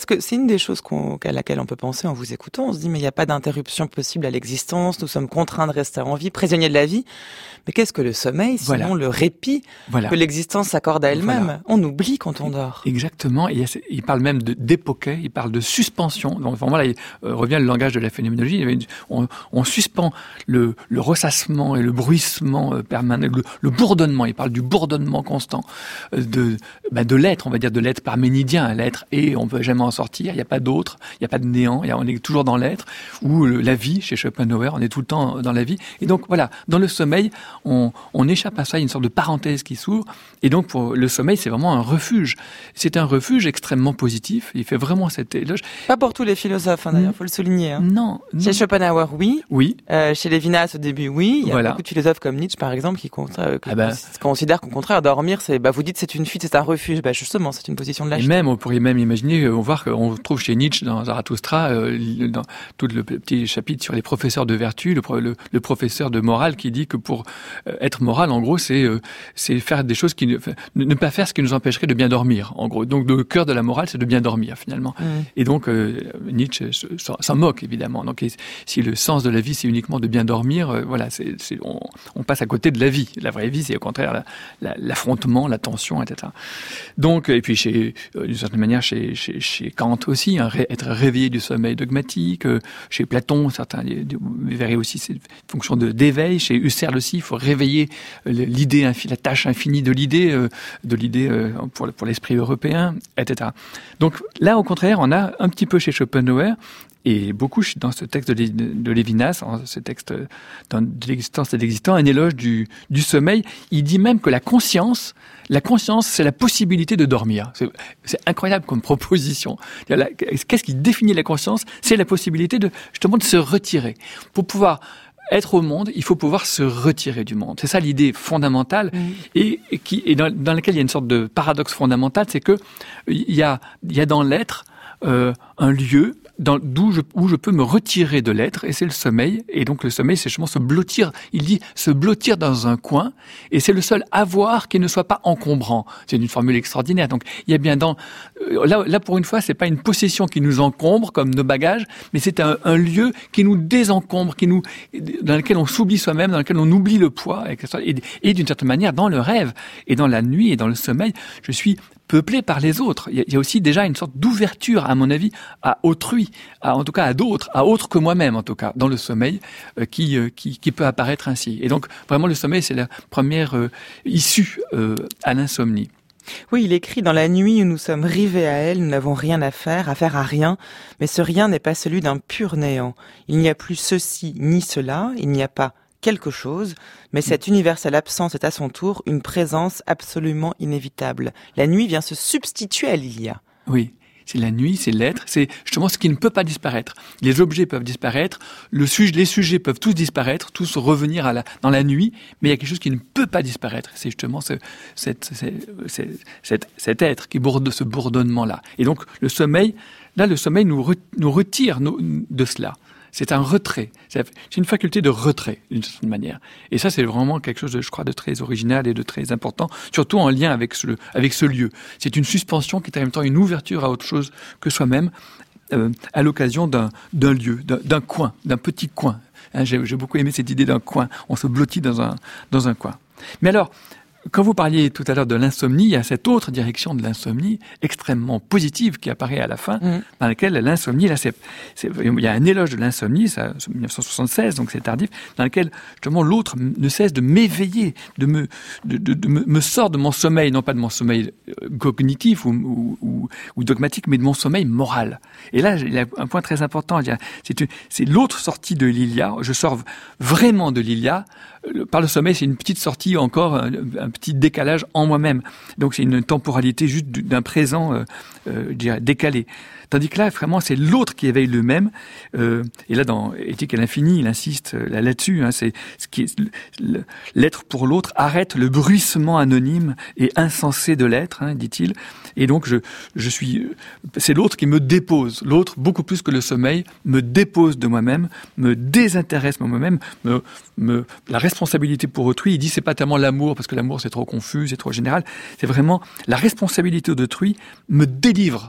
S1: parce que c'est une des choses qu'on, à laquelle on peut penser en vous écoutant. On se dit, mais il n'y a pas d'interruption possible à l'existence, nous sommes contraints de rester en vie, prisonniers de la vie. Mais qu'est-ce que le sommeil, sinon voilà. le répit voilà. que l'existence s'accorde à elle-même voilà. On oublie quand on dort.
S3: Exactement, et il parle même de, d'époquet, il parle de suspension. Donc vraiment là, il revient le langage de la phénoménologie. On, on suspend le, le ressassement et le bruissement permanent, le, le bourdonnement, il parle du bourdonnement constant de, bah de l'être, on va dire de l'être parménidien, l'être et on ne peut jamais en sortir, il n'y a pas d'autre, il n'y a pas de néant, on est toujours dans l'être, ou la vie, chez Schopenhauer, on est tout le temps dans la vie. Et donc voilà, dans le sommeil, on, on échappe à ça, il y a une sorte de parenthèse qui s'ouvre, et donc pour le sommeil, c'est vraiment un refuge. C'est un refuge extrêmement positif, il fait vraiment cet éloge.
S1: Pas pour tous les philosophes, hein, d'ailleurs, il faut le souligner. Hein.
S3: Non, non.
S1: Chez Schopenhauer, oui.
S3: Oui.
S1: Euh, chez Lévinas, au début, oui. Il y a
S3: voilà.
S1: beaucoup de philosophes comme Nietzsche, par exemple, qui, euh, qui
S3: ah bah.
S1: considèrent qu'au contraire, dormir, c'est, bah, vous dites c'est une fuite, c'est un refuge. Bah, justement, c'est une position de lâcheté.
S3: Et même, on pourrait même imaginer, on voit qu'on trouve chez Nietzsche, dans Zarathustra, euh, dans tout le petit chapitre sur les professeurs de vertu, le, le, le professeur de morale qui dit que pour euh, être moral, en gros, c'est, euh, c'est faire des choses qui ne, ne pas faire ce qui nous empêcherait de bien dormir, en gros. Donc, le cœur de la morale, c'est de bien dormir, finalement. Mmh. Et donc, euh, Nietzsche s'en moque, évidemment. Donc, si le sens de la vie, c'est uniquement de bien dormir, euh, voilà, c'est, c'est, on, on passe à côté de la vie. La vraie vie, c'est au contraire la, la, l'affrontement, la tension, et cetera. Donc, et puis, chez, euh, d'une certaine manière, chez, chez, chez Kant aussi, hein, ré, être réveillé du sommeil dogmatique. Euh, chez Platon, certains verraient aussi cette fonction de, d'éveil. Chez Husserl aussi, il faut réveiller l'idée, la tâche infinie de l'idée, euh, de l'idée euh, pour, pour l'esprit européen, et cetera. Donc là, au contraire, on a un petit peu chez Schopenhauer, et beaucoup dans ce texte de, de Lévinas, ce texte dans, de l'existence et de l'existant, un éloge du, du sommeil. Il dit même que la conscience, la conscience, c'est la possibilité de dormir. C'est, c'est incroyable comme proposition. La, qu'est-ce qui définit la conscience ? C'est la possibilité de, justement, de se retirer. Pour pouvoir être au monde, il faut pouvoir se retirer du monde. C'est ça l'idée fondamentale, mmh. et, et, qui, et dans, dans laquelle il y a une sorte de paradoxe fondamental, c'est que il y a, il y a dans l'être euh, un lieu dans, d'où je, où je peux me retirer de l'être, et c'est le sommeil. Et donc le sommeil, c'est justement se blottir. Il dit se blottir dans un coin, et c'est le seul avoir qui ne soit pas encombrant. C'est une formule extraordinaire. Donc il y a bien dans là, là pour une fois, c'est pas une possession qui nous encombre comme nos bagages, mais c'est un, un lieu qui nous désencombre, qui nous dans lequel on s'oublie soi-même, dans lequel on oublie le poids, et, et d'une certaine manière, dans le rêve et dans la nuit et dans le sommeil, je suis peuplé par les autres. Il y a aussi déjà une sorte d'ouverture, à mon avis, à autrui, à, en tout cas à d'autres, à autres que moi-même, en tout cas, dans le sommeil, euh, qui, euh, qui, qui peut apparaître ainsi. Et donc, vraiment, le sommeil, c'est la première euh, issue euh, à l'insomnie.
S1: Oui, il écrit « Dans la nuit où nous sommes rivés à elle, nous n'avons rien à faire, à faire à rien, mais ce rien n'est pas celui d'un pur néant. Il n'y a plus ceci ni cela, il n'y a pas quelque chose, mais cette universelle absence est à son tour une présence absolument inévitable. La nuit vient se substituer à l'il-y-a. »
S3: Oui. C'est la nuit, c'est l'être, c'est justement ce qui ne peut pas disparaître. Les objets peuvent disparaître, le sujet, les sujets peuvent tous disparaître, tous revenir à la, dans la nuit, mais il y a quelque chose qui ne peut pas disparaître. C'est justement ce, cette, cette, cette, cet, cet être qui bourde ce bourdonnement-là. Et donc le sommeil, là le sommeil nous, re, nous retire nous, de cela. C'est un retrait. C'est une faculté de retrait, d'une certaine manière. Et ça, c'est vraiment quelque chose, de, je crois, de très original et de très important, surtout en lien avec ce, avec ce lieu. C'est une suspension qui est en même temps une ouverture à autre chose que soi-même, euh, à l'occasion d'un, d'un lieu, d'un, d'un coin, d'un petit coin. Hein, j'ai, j'ai beaucoup aimé cette idée d'un coin. On se blottit dans un, dans un coin. Mais alors, quand vous parliez tout à l'heure de l'insomnie, il y a cette autre direction de l'insomnie extrêmement positive qui apparaît à la fin, mmh. dans laquelle l'insomnie, là, c'est, c'est, il y a un éloge de l'insomnie, ça, c'est dix-neuf cent soixante-seize, donc c'est tardif, dans lequel, justement, l'autre ne cesse de m'éveiller, de me, de, de, de me, me sort de mon sommeil, non pas de mon sommeil cognitif ou, ou, ou, ou dogmatique, mais de mon sommeil moral. Et là, il y a un point très important, c'est, une, c'est l'autre sortie de l'Ilia, je sors vraiment de l'Ilia. Par le sommeil, c'est une petite sortie encore, un, un petit décalage en moi-même. Donc c'est une temporalité juste d'un présent, euh, euh, je dirais, décalé. Tandis que là, vraiment, c'est l'autre qui éveille le même. Euh, et là, dans Éthique à l'infini, il insiste là, là-dessus. Hein, c'est ce qui est, le, l'être pour l'autre arrête le bruissement anonyme et insensé de l'être, hein, dit-il. Et donc, je, je suis, c'est l'autre qui me dépose. L'autre, beaucoup plus que le sommeil, me dépose de moi-même, me désintéresse de moi-même, me, me, la responsabilité pour autrui. Il dit, c'est pas tellement l'amour, parce que l'amour c'est trop confus, c'est trop général. C'est vraiment la responsabilité d'autrui me délivre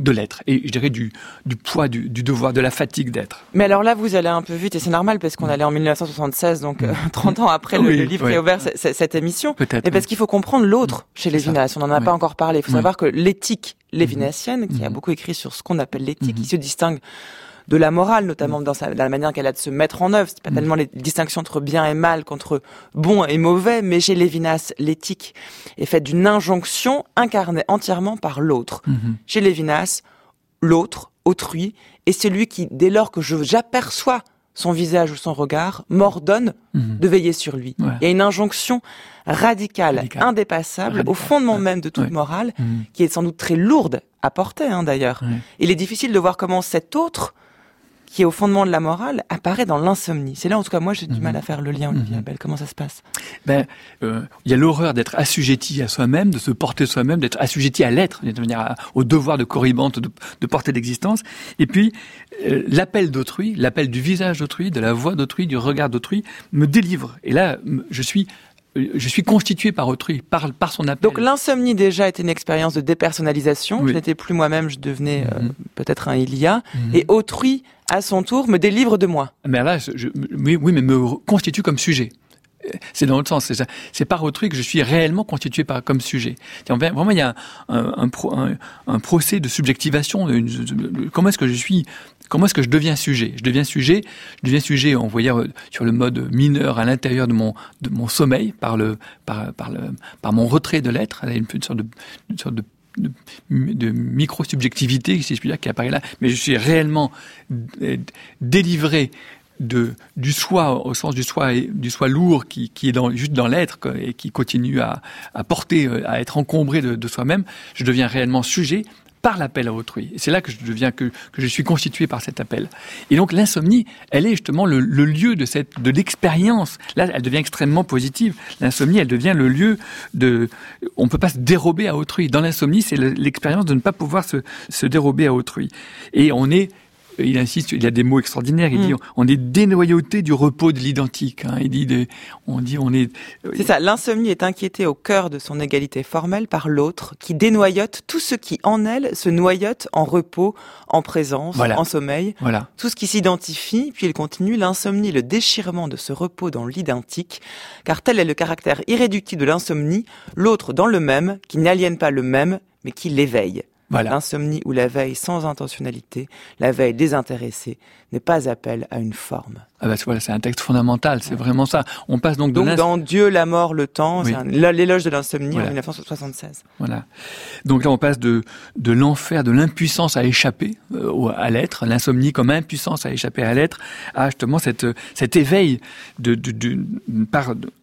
S3: de l'être, et je dirais du, du poids, du, du devoir, de la fatigue d'être.
S1: Mais alors là, vous allez un peu vite, et c'est normal, parce qu'on allait en mille neuf cent soixante-seize, donc euh, trente ans après le,
S3: Oui,
S1: le livre
S3: oui.
S1: qui a ouvert c- c- cette émission.
S3: Peut-être.
S1: Mais parce qu'il faut comprendre l'autre chez
S3: C'est
S1: Lévinas.
S3: ça.
S1: On n'en a
S3: Oui.
S1: pas encore parlé. Il faut
S3: Oui.
S1: savoir que l'éthique lévinassienne, qui a
S3: Mhm.
S1: beaucoup écrit sur ce qu'on appelle l'éthique,
S3: Mhm.
S1: qui se distingue de la morale, notamment dans, sa, dans la manière qu'elle a de se mettre en œuvre. C'est pas
S3: Mhm.
S1: tellement les distinctions entre bien et mal qu'entre bon et mauvais, mais chez Lévinas, l'éthique est faite d'une injonction incarnée entièrement par l'autre.
S3: Mhm.
S1: Chez Lévinas, l'autre, autrui, est celui qui, dès lors que je, j'aperçois son visage ou son regard, m'ordonne
S3: Mhm.
S1: de veiller sur lui.
S3: Ouais.
S1: Il y a une injonction radicale,
S3: Radicale.
S1: indépassable,
S3: Radicale,
S1: au fondement
S3: ouais.
S1: même de toute
S3: Ouais.
S1: morale,
S3: Mhm.
S1: qui est sans doute très lourde à porter, hein, d'ailleurs.
S3: Ouais.
S1: Il est difficile de voir comment cet autre, qui est au fondement de la morale, apparaît dans l'insomnie. C'est là, en tout cas, moi, j'ai du
S3: Mhm.
S1: mal à faire le lien, Olivier
S3: Mhm.
S1: Abel. Comment ça se passe?
S3: Ben, euh, il y a l'horreur d'être assujetti à soi-même, de se porter soi-même, d'être assujetti à l'être, de manière à- au devoir de corribante, de, de porter l'existence. Et puis, euh, l'appel d'autrui, l'appel du visage d'autrui, de la voix d'autrui, du regard d'autrui, me délivre. Et là, m- je suis, euh, je suis constitué par autrui, par, par son appel.
S1: Donc l'insomnie déjà était une expérience de dépersonnalisation.
S3: Oui.
S1: Je n'étais plus moi-même, je devenais euh,
S3: Mhm.
S1: peut-être un Ilia.
S3: Mhm.
S1: Et autrui, à son tour, me délivre de moi.
S3: Mais là, je, je- oui, oui, mais me constitue comme sujet. C'est dans l'autre sens. C'est, ça. C'est par autrui que je suis réellement constitué par, comme sujet. C'est-à-dire, vraiment, il y a un, un, un, pro, un, un procès de subjectivation. Une, de, comment est-ce que je suis Comment est-ce que je deviens sujet Je deviens sujet. Je deviens sujet, on va dire, sur le mode mineur à l'intérieur de mon de mon sommeil, par le par par le par mon retrait de l'être. Une, une sorte de une sorte de de, de micro-subjectivité, si je puis dire, qui apparaît là. Mais je suis réellement d- délivré de du soi, au sens du soi du soi lourd qui qui est dans, juste dans l'être, quoi, et qui continue à à porter, à être encombré de, de soi-même. Je deviens réellement sujet par l'appel à autrui. Et c'est là que je deviens que que je suis constitué par cet appel. Et donc l'insomnie, elle est justement le, le lieu de cette de l'expérience. Là, elle devient extrêmement positive. L'insomnie, elle devient le lieu de. On peut pas se dérober à autrui. Dans l'insomnie, c'est le, l'expérience de ne pas pouvoir se se dérober à autrui. Et on est il insiste, il y a des mots extraordinaires. Il
S1: Mm.
S3: dit, on est dénoyauté du repos de l'identique. Hein. Il dit, de, on dit, on est.
S1: C'est ça, l'insomnie est inquiétée au cœur de son égalité formelle par l'autre, qui dénoyote tout ce qui, en elle, se noyote en repos, en présence,
S3: Voilà.
S1: en sommeil.
S3: Voilà.
S1: Tout ce qui s'identifie, puis il continue, l'insomnie, le déchirement de ce repos dans l'identique, car tel est le caractère irréductible de l'insomnie, l'autre dans le même, qui n'aliène pas le même, mais qui l'éveille.
S3: Voilà.
S1: L'insomnie ou la veille sans intentionnalité, la veille désintéressée, n'est pas appel à une forme.
S3: Ah bah, voilà, c'est un texte fondamental, c'est vraiment ça. On passe donc de
S1: Donc
S3: l'ins-
S1: dans Dieu, la mort, le temps,
S3: Oui.
S1: c'est un- l'éloge de l'insomnie
S3: Voilà.
S1: en dix-neuf cent soixante-seize.
S3: Voilà. Donc là, on passe de de l'enfer, de l'impuissance à échapper euh, au- à l'être, l'insomnie comme impuissance à échapper à l'être, à justement cette cet éveil de de, de par de,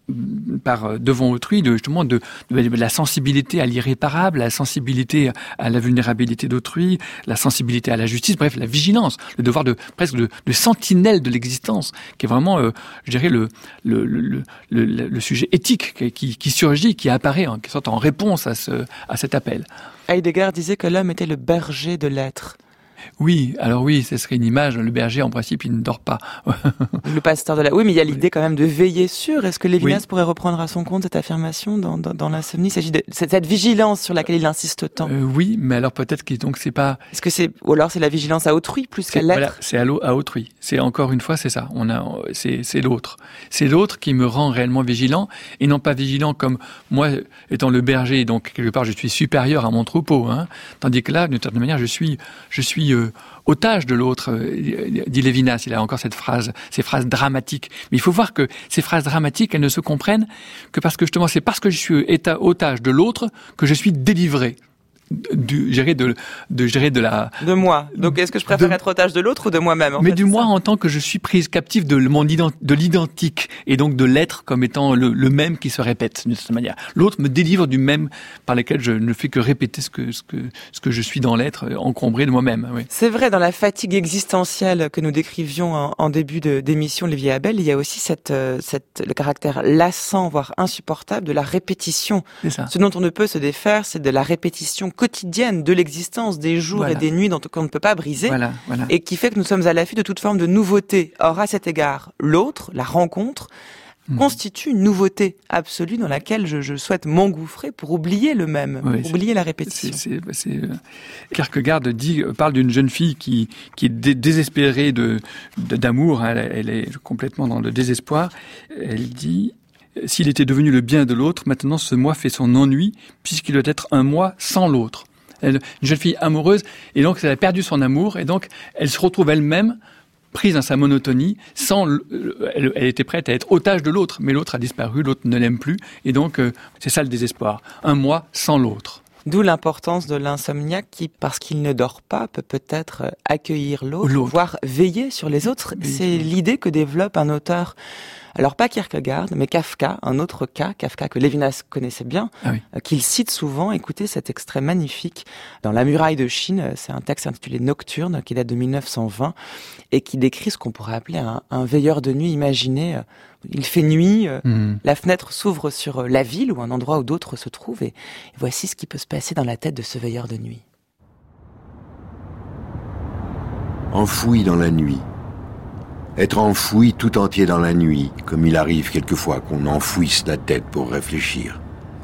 S3: par devant autrui, de justement de, de, de la sensibilité à l'irréparable, la sensibilité à la vulnérabilité d'autrui, la sensibilité à la justice, bref, la vigilance, le devoir de presque de, de sentinelle de l'existence, qui est vraiment, euh, je dirais, le le, le, le, le, le sujet éthique qui, qui, qui surgit, qui apparaît en quelque sorte en réponse à ce à cet appel.
S1: Heidegger disait que l'homme était le berger de l'être.
S3: Oui, alors oui, ce serait une image. Le berger, en principe, il ne dort pas.
S1: Le pasteur de la... Oui, mais il y a l'idée quand même de veiller sur. Est-ce que Lévinas
S3: Oui.
S1: pourrait reprendre à son compte cette affirmation dans, dans, dans l'insomnie? Il s'agit de cette, cette vigilance sur laquelle il insiste tant.
S3: Euh, oui, mais alors peut-être que donc c'est pas.
S1: Est-ce que c'est... Ou alors c'est la vigilance à autrui plus
S3: C'est,
S1: qu'à l'être?
S3: voilà, c'est à, l'au- à autrui. C'est encore une fois, c'est ça. On a, c'est, c'est l'autre. C'est l'autre qui me rend réellement vigilant et non pas vigilant comme moi étant le berger. Donc quelque part, je suis supérieur à mon troupeau. Hein, tandis que là, d'une certaine manière, je suis, je suis euh, otage de l'autre. euh, dit Lévinas. Il a encore cette phrase, ces phrases dramatiques. Mais il faut voir que ces phrases dramatiques, elles ne se comprennent que parce que justement, c'est parce que je suis état, otage de l'autre que je suis délivré. Du, gérer de, de gérer de la.
S1: De moi. Donc est-ce que je préfère
S3: De-
S1: être otage de l'autre ou de moi-même en
S3: Mais
S1: fait,
S3: du
S1: c'est
S3: moi
S1: ça
S3: en tant que je suis prise captive de mon ident- de l'identique et donc de l'être comme étant le, le même qui se répète d'une certaine manière. L'autre me délivre du même par lequel je ne fais que répéter ce que ce que ce que je suis dans l'être, euh, encombré de moi-même. Oui.
S1: C'est vrai, dans la fatigue existentielle que nous décrivions en, en début de, d'émission, Olivier Abel, il y a aussi cette, euh, cette, le caractère lassant, voire insupportable de la répétition.
S3: C'est ça.
S1: Ce dont on ne peut se défaire, c'est de la répétition quotidienne de l'existence, des jours
S3: Voilà.
S1: et des nuits dont qu'on ne peut pas briser,
S3: Voilà, voilà.
S1: et qui fait que nous sommes à l'affût de toute forme de nouveauté. Or, à cet égard, l'autre, la rencontre,
S3: mmh.
S1: constitue une nouveauté absolue dans laquelle je, je souhaite m'engouffrer pour oublier le même,
S3: oui,
S1: pour oublier la répétition.
S3: C'est, c'est, c'est, euh, Kierkegaard dit, parle d'une jeune fille qui, qui est dé- désespérée de, de, d'amour, hein, elle, elle est complètement dans le désespoir. Elle dit, s'il était devenu le bien de l'autre, maintenant ce mois fait son ennui, puisqu'il doit être un mois sans l'autre. Elle, une jeune fille amoureuse, et donc elle a perdu son amour, et donc elle se retrouve elle-même prise dans sa monotonie, sans, elle, elle était prête à être otage de l'autre, mais l'autre a disparu, l'autre ne l'aime plus, et donc euh, c'est ça le désespoir, un mois sans l'autre.
S1: D'où l'importance de l'insomniaque qui, parce qu'il ne dort pas, peut peut-être accueillir l'autre,
S3: l'autre.
S1: voire veiller sur les autres.
S3: Oui.
S1: C'est l'idée que développe un auteur, alors pas Kierkegaard, mais Kafka, un autre cas, Kafka que Lévinas connaissait bien,
S3: Ah oui.
S1: euh, qu'il cite souvent. Écoutez cet extrait magnifique dans La muraille de Chine, c'est un texte intitulé Nocturne, qui date de mille neuf cent vingt, et qui décrit ce qu'on pourrait appeler un, un veilleur de nuit imaginé. Il fait nuit, euh,
S3: Mmh.
S1: la fenêtre s'ouvre sur la ville ou un endroit où d'autres se trouvent, et, et voici ce qui peut se passer dans la tête de ce veilleur de nuit.
S6: Enfoui dans la nuit. Être enfoui tout entier dans la nuit, comme il arrive quelquefois qu'on enfouisse la tête pour réfléchir.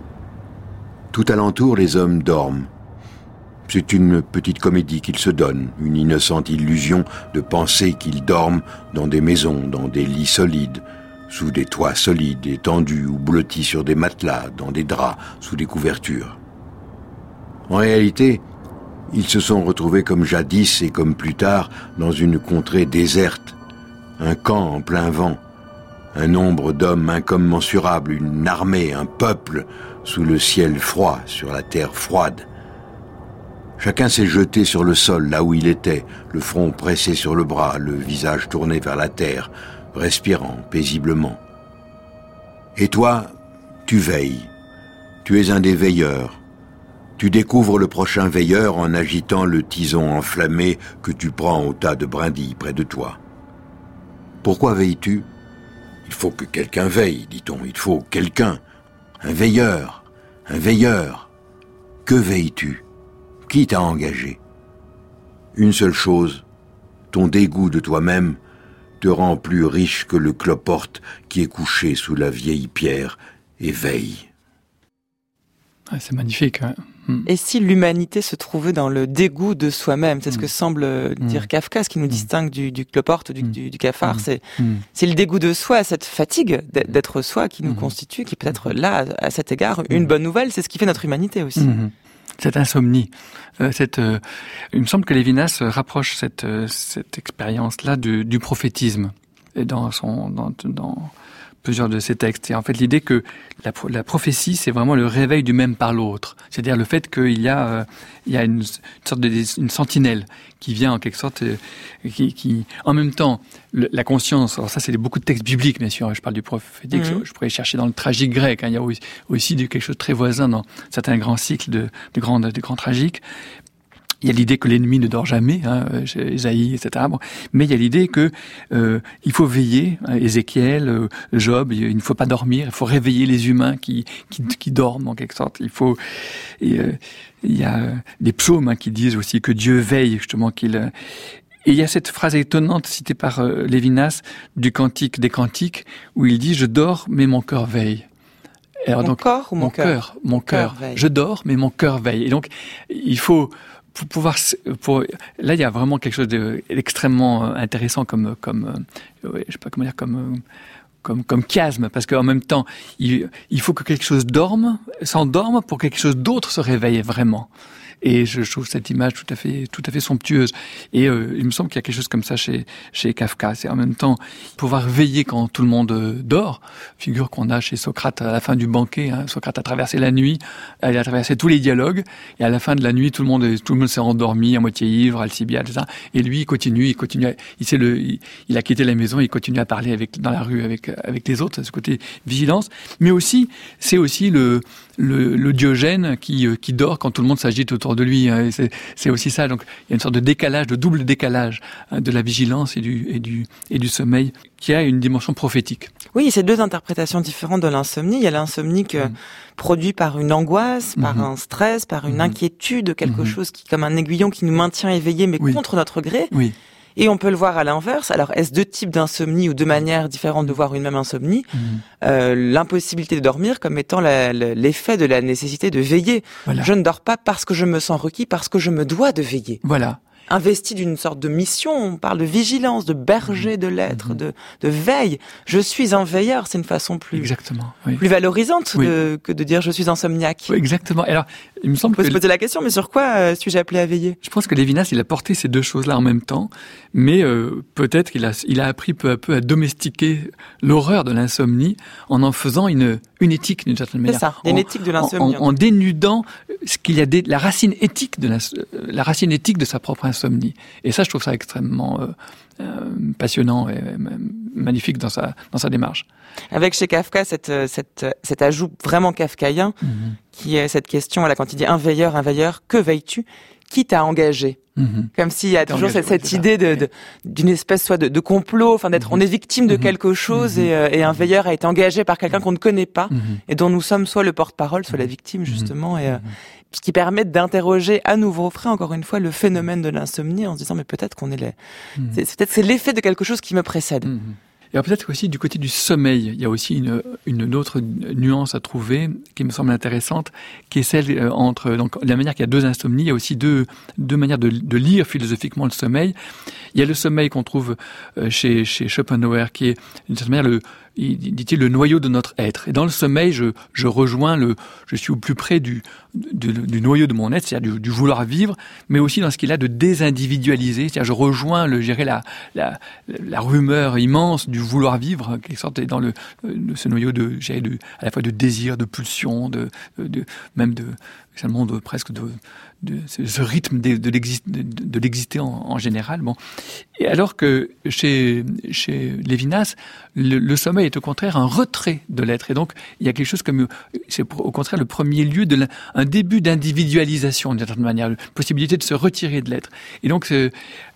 S6: Tout alentour, les hommes dorment. C'est une petite comédie qu'ils se donnent, une innocente illusion de penser qu'ils dorment dans des maisons, dans des lits solides, sous des toits solides, étendus ou blottis sur des matelas, dans des draps, sous des couvertures. En réalité, ils se sont retrouvés comme jadis et comme plus tard dans une contrée déserte, un camp en plein vent, un nombre d'hommes incommensurables, une armée, un peuple, sous le ciel froid, sur la terre froide. Chacun s'est jeté sur le sol, là où il était, le front pressé sur le bras, le visage tourné vers la terre, respirant paisiblement. Et toi, tu veilles. Tu es un des veilleurs. Tu découvres le prochain veilleur en agitant le tison enflammé que tu prends au tas de brindilles près de toi. Pourquoi veilles-tu ? Il faut que quelqu'un veille, dit-on. Il faut quelqu'un. Un veilleur. Un veilleur. Que veilles-tu ? Qui t'a engagé ? Une seule chose, ton dégoût de toi-même te rend plus riche que le cloporte qui est couché sous la vieille pierre et veille.
S3: Ah, c'est magnifique. Hein. Mm.
S1: Et si l'humanité se trouvait dans le dégoût de soi-même, c'est ce que
S3: Mm.
S1: semble dire
S3: Mm.
S1: Kafka, ce qui nous
S3: Mm.
S1: distingue du, du cloporte, du,
S3: Mm.
S1: du, du cafard,
S3: Mm.
S1: c'est,
S3: Mm.
S1: c'est le dégoût de soi, cette fatigue d'être soi qui nous
S3: Mm.
S1: constitue, qui peut être là, à cet égard, une bonne nouvelle, c'est ce qui fait notre humanité aussi.
S3: Mm. Cette insomnie, euh, cette, euh, il me semble que Lévinas rapproche cette, euh, cette expérience-là du, du prophétisme et dans son, dans, dans plusieurs de ses textes. Et en fait, l'idée que la, la prophétie, c'est vraiment le réveil du même par l'autre. C'est-à-dire le fait qu'il y a, euh, il y a une, une sorte de une sentinelle qui vient en quelque sorte, euh, qui, qui, en même temps, le, la conscience. Alors ça, c'est beaucoup de textes bibliques, bien sûr. Je parle du prophétique.
S1: Mmh.
S3: Je, je pourrais chercher dans le tragique grec. Hein. Il y a aussi, aussi quelque chose de très voisin dans certains grands cycles de, de grands, de grands tragiques. Il y a l'idée que l'ennemi ne dort jamais, hein, Ésaïe, et cetera. Bon. Mais il y a l'idée que euh, il faut veiller, hein, Ézéchiel, euh, Job, il ne faut pas dormir, il faut réveiller les humains qui, qui, qui dorment en quelque sorte. Il faut, et, euh, il y a des psaumes hein, qui disent aussi que Dieu veille, justement, qu'il. Euh, et il y a cette phrase étonnante citée par euh, Lévinas du Cantique des Cantiques où il dit « Je dors, mais mon cœur veille ». Alors,
S1: Mon
S3: donc,
S1: corps ou mon cœur ?
S3: Mon cœur.
S1: Cœur veille.
S3: Je dors, mais mon cœur veille. Et donc, il faut pour pouvoir, pour là, il y a vraiment quelque chose d'extrêmement intéressant comme, comme, euh, je sais pas comment dire, comme, comme, comme chiasme, parce qu'en même temps, il, il faut que quelque chose dorme, s'endorme pour que quelque chose d'autre se réveille vraiment. Et je trouve cette image tout à fait, tout à fait somptueuse. Et euh, il me semble qu'il y a quelque chose comme ça chez, chez Kafka. C'est en même temps pouvoir veiller quand tout le monde euh, dort. Figure qu'on a chez Socrate à la fin du banquet. Hein. Socrate a traversé la nuit, il a traversé tous les dialogues. Et à la fin de la nuit, tout le monde, tout le monde s'est endormi, à moitié ivre, Alcibiade, et ça. Et lui, il continue, il continue. À, il sait le, il, il a quitté la maison, il continue à parler avec dans la rue avec avec les autres. Ce côté vigilance, mais aussi, c'est aussi le le, le Diogène qui qui dort quand tout le monde s'agite autour de lui. Hein, c'est, c'est aussi ça. Donc, il y a une sorte de décalage, de double décalage hein, de la vigilance et du, et du, et du sommeil qui a une dimension prophétique.
S1: Oui, c'est deux interprétations différentes de l'insomnie. Il y a l'insomnie que, mmh. produit par une angoisse, par mmh. un stress, par une mmh. inquiétude, quelque mmh. chose qui, comme un aiguillon qui nous maintient éveillés, mais oui. contre notre gré.
S3: Oui.
S1: Et on peut le voir à l'inverse. Alors, est-ce deux types d'insomnie ou deux manières différentes de voir une même insomnie? Mmh. euh, L'impossibilité de dormir comme étant la, la, l'effet de la nécessité de veiller. Voilà. Je ne dors pas parce que je me sens requis, parce que je me dois de veiller.
S3: Voilà.
S1: Investi d'une sorte de mission, on parle de vigilance, de berger de l'être, mmh. de, de veille. Je suis un veilleur, c'est une façon plus,
S3: exactement, oui.
S1: plus valorisante
S3: oui.
S1: de, que de dire je suis insomniaque.
S3: Oui, exactement. Alors, il me semble
S1: on peut
S3: que
S1: se poser la question, mais sur quoi euh, suis-je appelé à veiller?
S3: Je pense que Lévinas, il a porté ces deux choses-là en même temps, mais euh, peut-être qu'il a, il a appris peu à peu à domestiquer l'horreur de l'insomnie en en faisant une, une éthique d'une certaine manière.
S1: C'est ça, une éthique de l'insomnie.
S3: En, en, en dénudant ce qu'il y a des, la racine éthique de la, la racine éthique de sa propre insomnie. Et ça, je trouve ça extrêmement euh, euh, passionnant et euh, magnifique dans sa dans sa démarche.
S1: Avec chez Kafka cette cette cet ajout vraiment kafkaïen mm-hmm. qui est cette question, voilà, quand il dit un veilleur, un veilleur, que veilles-tu? Qui t'a engagé? Mm-hmm. Comme s'il y a toujours engagé, cette, cette idée de, de d'une espèce soit de, de complot, enfin d'être, mm-hmm. on est victime de mm-hmm. quelque chose mm-hmm. et, euh, et un veilleur a été engagé par quelqu'un qu'on ne connaît pas mm-hmm. et dont nous sommes soit le porte-parole, soit la victime justement, et euh, ce qui permet d'interroger à nouveau frais encore une fois le phénomène de l'insomnie en se disant mais peut-être qu'on est les... mm-hmm. c'est, c'est peut-être c'est l'effet de quelque chose qui me précède. Mm-hmm.
S3: Et alors peut-être aussi du côté du sommeil, il y a aussi une, une autre nuance à trouver qui me semble intéressante, qui est celle entre donc la manière qu'il y a deux insomnies, il y a aussi deux deux manières de, de lire philosophiquement le sommeil. Il y a le sommeil qu'on trouve chez chez Schopenhauer, qui est d'une certaine manière le il dit-il le noyau de notre être. Et dans le sommeil, je je rejoins le je suis au plus près du du, du noyau de mon être, c'est-à-dire du, du vouloir vivre, mais aussi dans ce qu'il a de désindividualisé, c'est-à-dire je rejoins le je dirais la la la rumeur immense du vouloir vivre, qui sorte dans le, le ce noyau de j'ai de à la fois de désir, de pulsion, de de même de finalement de presque de de ce rythme de, de, l'exist, de, de l'exister en, en général. Bon, et alors que chez chez Lévinas, le, le sommeil est au contraire un retrait de l'être, et donc il y a quelque chose comme c'est au contraire le premier lieu de la, un début d'individualisation d'une certaine manière, la possibilité de se retirer de l'être. Et donc euh,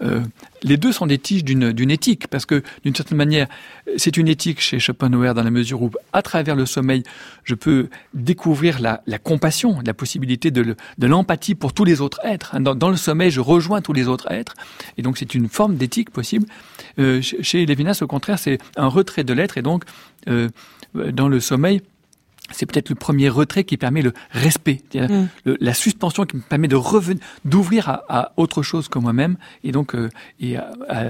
S3: les deux sont des tiges d'une d'une éthique, parce que d'une certaine manière c'est une éthique chez Schopenhauer dans la mesure où à travers le sommeil je peux découvrir la, la compassion, la possibilité de, de l'empathie pour tous les autres êtres. Dans, dans le sommeil, je rejoins tous les autres êtres. Et donc, c'est une forme d'éthique possible. Euh, chez Lévinas, au contraire, c'est un retrait de l'être. Et donc, euh, dans le sommeil, c'est peut-être le premier retrait qui permet le respect, mm. le, la suspension qui me permet de revenir, d'ouvrir à, à autre chose que moi-même, et donc euh, et à, à,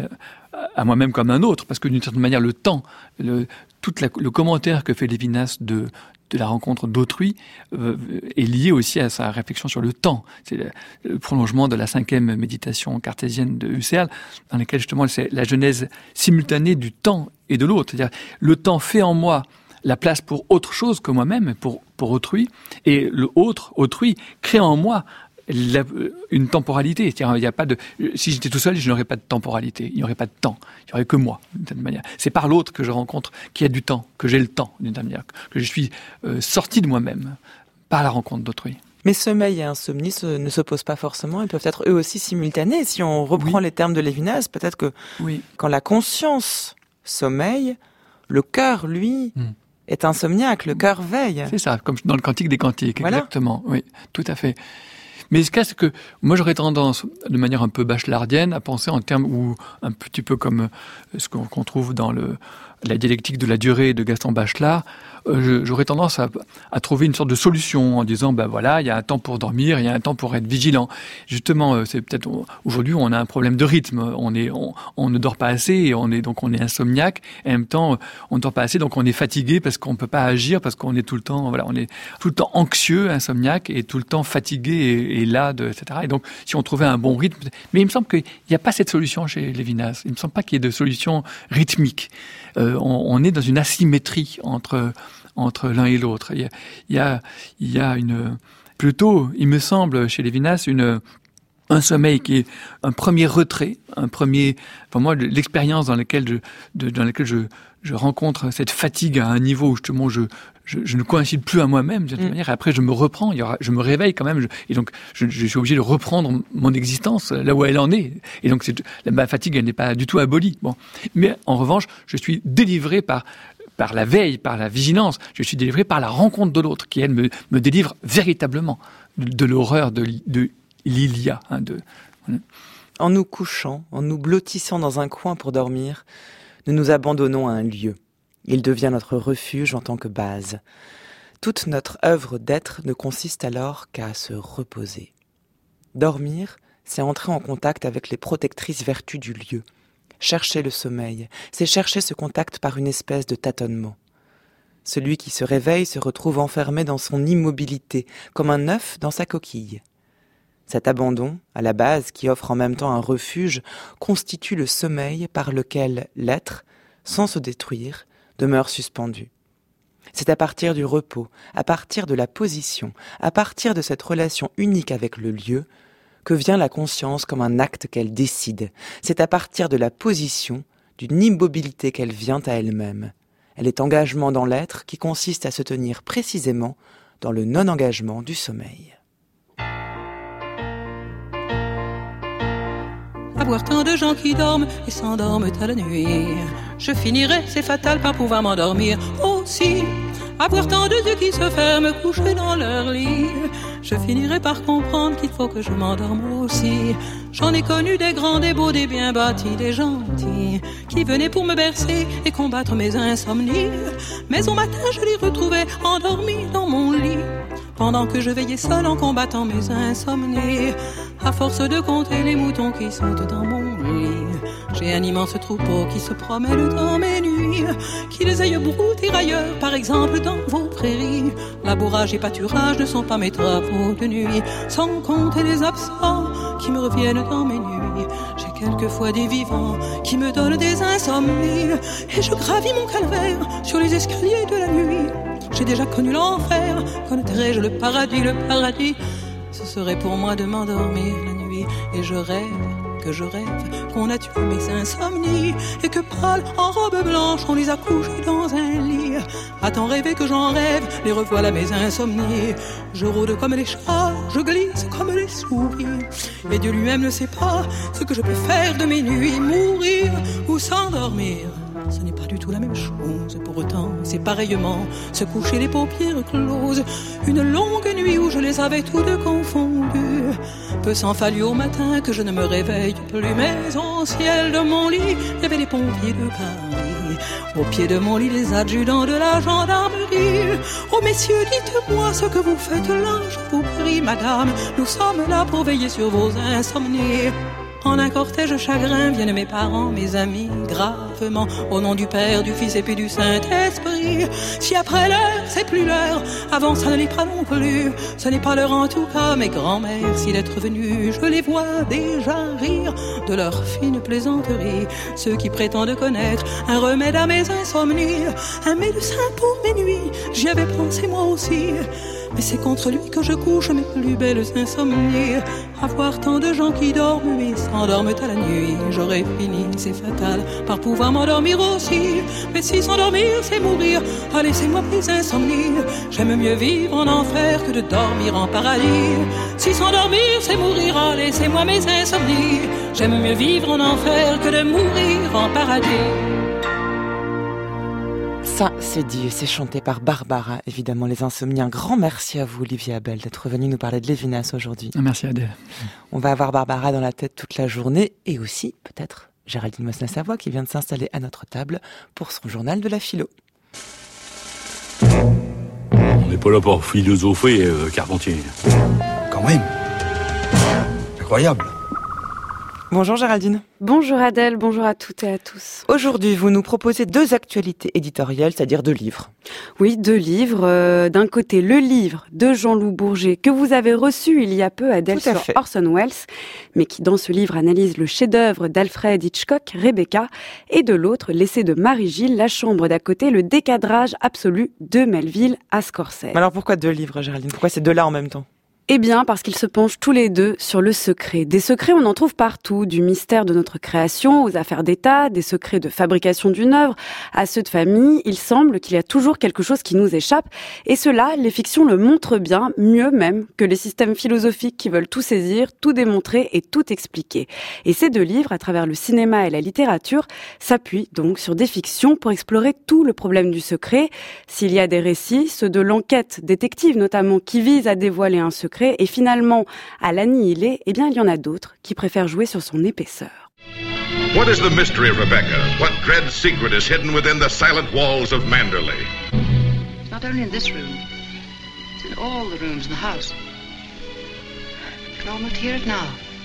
S3: à moi-même comme un autre, parce que d'une certaine manière, le temps, le, tout la, le commentaire que fait Lévinas de de la rencontre d'autrui euh, est lié aussi à sa réflexion sur le temps. C'est le, le prolongement de la cinquième méditation cartésienne de Husserl, dans laquelle justement c'est la genèse simultanée du temps et de l'autre. C'est-à-dire le temps fait en moi la place pour autre chose que moi-même, pour pour autrui, et le autre, autrui, crée en moi La, une temporalité. C'est-à-dire, il y a pas de, si j'étais tout seul, je n'aurais pas de temporalité. Il n'y aurait pas de temps. Il n'y aurait que moi, d'une certaine manière. C'est par l'autre que je rencontre qui a du temps, que j'ai le temps, d'une certaine manière, que je suis euh, sorti de moi-même par la rencontre d'autrui.
S1: Mais sommeil et insomnie se, ne s'opposent pas forcément. Ils peuvent être eux aussi simultanés. Si on reprend oui. les termes de Lévinas, peut-être que oui. quand la conscience sommeille, le cœur, lui, hmm. est insomniaque. Le cœur veille.
S3: C'est ça, comme dans le Cantique des Cantiques.
S1: Voilà.
S3: Exactement. Oui, tout à fait. Mais ce cas, c'est que moi, j'aurais tendance, de manière un peu bachelardienne, à penser en termes ou un petit peu comme ce qu'on, qu'on trouve dans le, la dialectique de la durée de Gaston Bachelard, euh, j'aurais tendance à, à trouver une sorte de solution en disant, ben voilà, il y a un temps pour dormir, il y a un temps pour être vigilant. Justement, c'est peut-être aujourd'hui on a un problème de rythme, on est, on, on ne dort pas assez et on est donc on est insomniaque. Et en même temps, on ne dort pas assez, donc on est fatigué parce qu'on peut pas agir, parce qu'on est tout le temps, voilà, on est tout le temps anxieux, insomniaque et tout le temps fatigué et, et là, de, et cetera. Et donc, si on trouvait un bon rythme, mais il me semble qu'il n'y a pas cette solution chez Lévinas. Il me semble pas qu'il y ait de solution rythmique. Euh, on, on est dans une asymétrie entre entre l'un et l'autre. Il y a, il y a, il y a une, plutôt, il me semble, chez Lévinas, une, un sommeil qui est un premier retrait, un premier, pour moi, l'expérience dans laquelle je, de, dans laquelle je, je rencontre cette fatigue à un niveau où justement je, je, je ne coïncide plus à moi-même de cette mmh. manière. Et après, je me reprends, il y aura, je me réveille quand même, je, et donc je, je suis obligé de reprendre mon existence là où elle en est. Et donc, c'est, ma fatigue, elle n'est pas du tout abolie. Bon, mais en revanche, je suis délivré par par la veille, par la vigilance, je suis délivré par la rencontre de l'autre, qui elle me, me délivre véritablement de, de l'horreur de, de l'Ilia. Hein, de,
S1: En nous couchant, en nous blottissant dans un coin pour dormir, nous nous abandonnons à un lieu. Il devient notre refuge en tant que base. Toute notre œuvre d'être ne consiste alors qu'à se reposer. Dormir, c'est entrer en contact avec les protectrices vertus du lieu. Chercher le sommeil, c'est chercher ce contact par une espèce de tâtonnement. Celui qui se réveille se retrouve enfermé dans son immobilité, comme un œuf dans sa coquille. Cet abandon, à la base, qui offre en même temps un refuge, constitue le sommeil par lequel l'être, sans se détruire, demeure suspendu. C'est à partir du repos, à partir de la position, à partir de cette relation unique avec le lieu, que vient la conscience comme un acte qu'elle décide. C'est à partir de la position, d'une immobilité qu'elle vient à elle-même. Elle est engagement dans l'être qui consiste à se tenir précisément dans le non-engagement du sommeil.
S7: Avoir tant de gens qui dorment et s'endorment à la nuit. Je finirai, c'est fatal, par pouvoir m'endormir aussi. Avoir tant de yeux qui se ferment, couchés dans leur lit. Je finirai par comprendre qu'il faut que je m'endorme aussi. J'en ai connu des grands, des beaux, des bien bâtis, des gentils, qui venaient pour me bercer et combattre mes insomnies. Mais au matin, je les retrouvais endormis dans mon lit, pendant que je veillais seul en combattant mes insomnies. À force de compter les moutons qui sont dans mon lit, j'ai un immense troupeau qui se promène dans mes nuits. Qu'ils aillent brouter ailleurs, par exemple dans vos prairies. Labourage et pâturage ne sont pas mes travaux de nuit, sans compter les absents qui me reviennent dans mes nuits. J'ai quelquefois des vivants qui me donnent des insomnies, et je gravis mon calvaire sur les escaliers de la nuit. J'ai déjà connu l'enfer, connaîtrai-je le paradis, le paradis? Ce serait pour moi de m'endormir la nuit, et je rêve, que je rêve, qu'on a tué mes insomnies, et que pâles en robe blanche, on les a couchés dans un lit. À tant rêver que j'en rêve, les revoilà mes insomnies. Je rôde comme les chats, je glisse comme les souris, et Dieu lui-même ne sait pas ce que je peux faire de mes nuits. Mourir ou s'endormir, ce n'est pas du tout la même chose. Pour autant, c'est pareillement se coucher les paupières closes. Une longue nuit où je les avais toutes confondues. Peu s'en fallut au matin que je ne me réveille plus. Mais au ciel de mon lit, il y avait les pompiers de Paris. Au pied de mon lit, les adjudants de la gendarmerie. Oh messieurs, dites-moi ce que vous faites là, je vous prie, madame. Nous sommes là pour veiller sur vos insomnies. En un cortège chagrin viennent mes parents, mes amis, gravement, au nom du Père, du Fils et puis du Saint-Esprit. Si après l'heure, c'est plus l'heure, avant ça ne l'est pas non plus. Ce n'est pas l'heure en tout cas, mes grands-mères, s'il est venus, je les vois déjà rire de leur fine plaisanterie. Ceux qui prétendent connaître un remède à mes insomnies, un médecin pour mes nuits, j'y avais pensé moi aussi. Mais c'est contre lui que je couche mes plus belles insomnies. Avoir tant de gens qui dorment et s'endorment à la nuit. J'aurais fini, c'est fatal, par pouvoir m'endormir aussi. Mais si s'endormir c'est mourir, ah laissez-moi mes insomnies. J'aime mieux vivre en enfer que de dormir en paradis. Si s'endormir c'est mourir, ah laissez-moi mes insomnies. J'aime mieux vivre en enfer que de mourir en paradis.
S1: Ça, c'est dit, c'est chanté par Barbara, évidemment, les insomnies. Un grand merci à vous, Olivier Abel, d'être venu nous parler de Lévinas aujourd'hui.
S3: Merci Adèle.
S1: On va avoir Barbara dans la tête toute la journée, et aussi, peut-être, Géraldine Mosna-Savoie, qui vient de s'installer à notre table pour son journal de la philo.
S8: On n'est pas là pour philosopher, euh, Carpentier.
S9: Quand même. Incroyable.
S1: Bonjour Géraldine.
S10: Bonjour Adèle, bonjour à toutes et à tous.
S1: Aujourd'hui, vous nous proposez deux actualités éditoriales, c'est-à-dire deux livres.
S10: Oui, deux livres. Euh, d'un côté, le livre de Jean-Loup Bourget, que vous avez reçu il y a peu, Adèle, sur
S1: fait.
S10: Orson Welles, mais qui, dans ce livre, analyse le chef-d'œuvre d'Alfred Hitchcock, Rebecca, et de l'autre, l'essai de Marie-Gilles, La chambre d'à côté, le décadrage absolu de Melville à Scorsese.
S1: Alors pourquoi deux livres, Géraldine? Pourquoi ces deux-là en même temps?
S10: Eh bien, parce qu'ils se penchent tous les deux sur le secret. Des secrets, on en trouve partout, du mystère de notre création aux affaires d'État, des secrets de fabrication d'une œuvre, à ceux de famille. Il semble qu'il y a toujours quelque chose qui nous échappe. Et cela, les fictions le montrent bien, mieux même que les systèmes philosophiques qui veulent tout saisir, tout démontrer et tout expliquer. Et ces deux livres, à travers le cinéma et la littérature, s'appuient donc sur des fictions pour explorer tout le problème du secret. S'il y a des récits, ceux de l'enquête détective notamment, qui visent à dévoiler un secret, secret et finalement à l'annihiler, eh bien il y en a d'autres qui préfèrent jouer sur son épaisseur.
S11: What is the mystery of Rebecca? What dread secret is hidden within the silent walls of Manderley?
S12: Not only in this room, it's in all the rooms in the house. You can almost hear it now.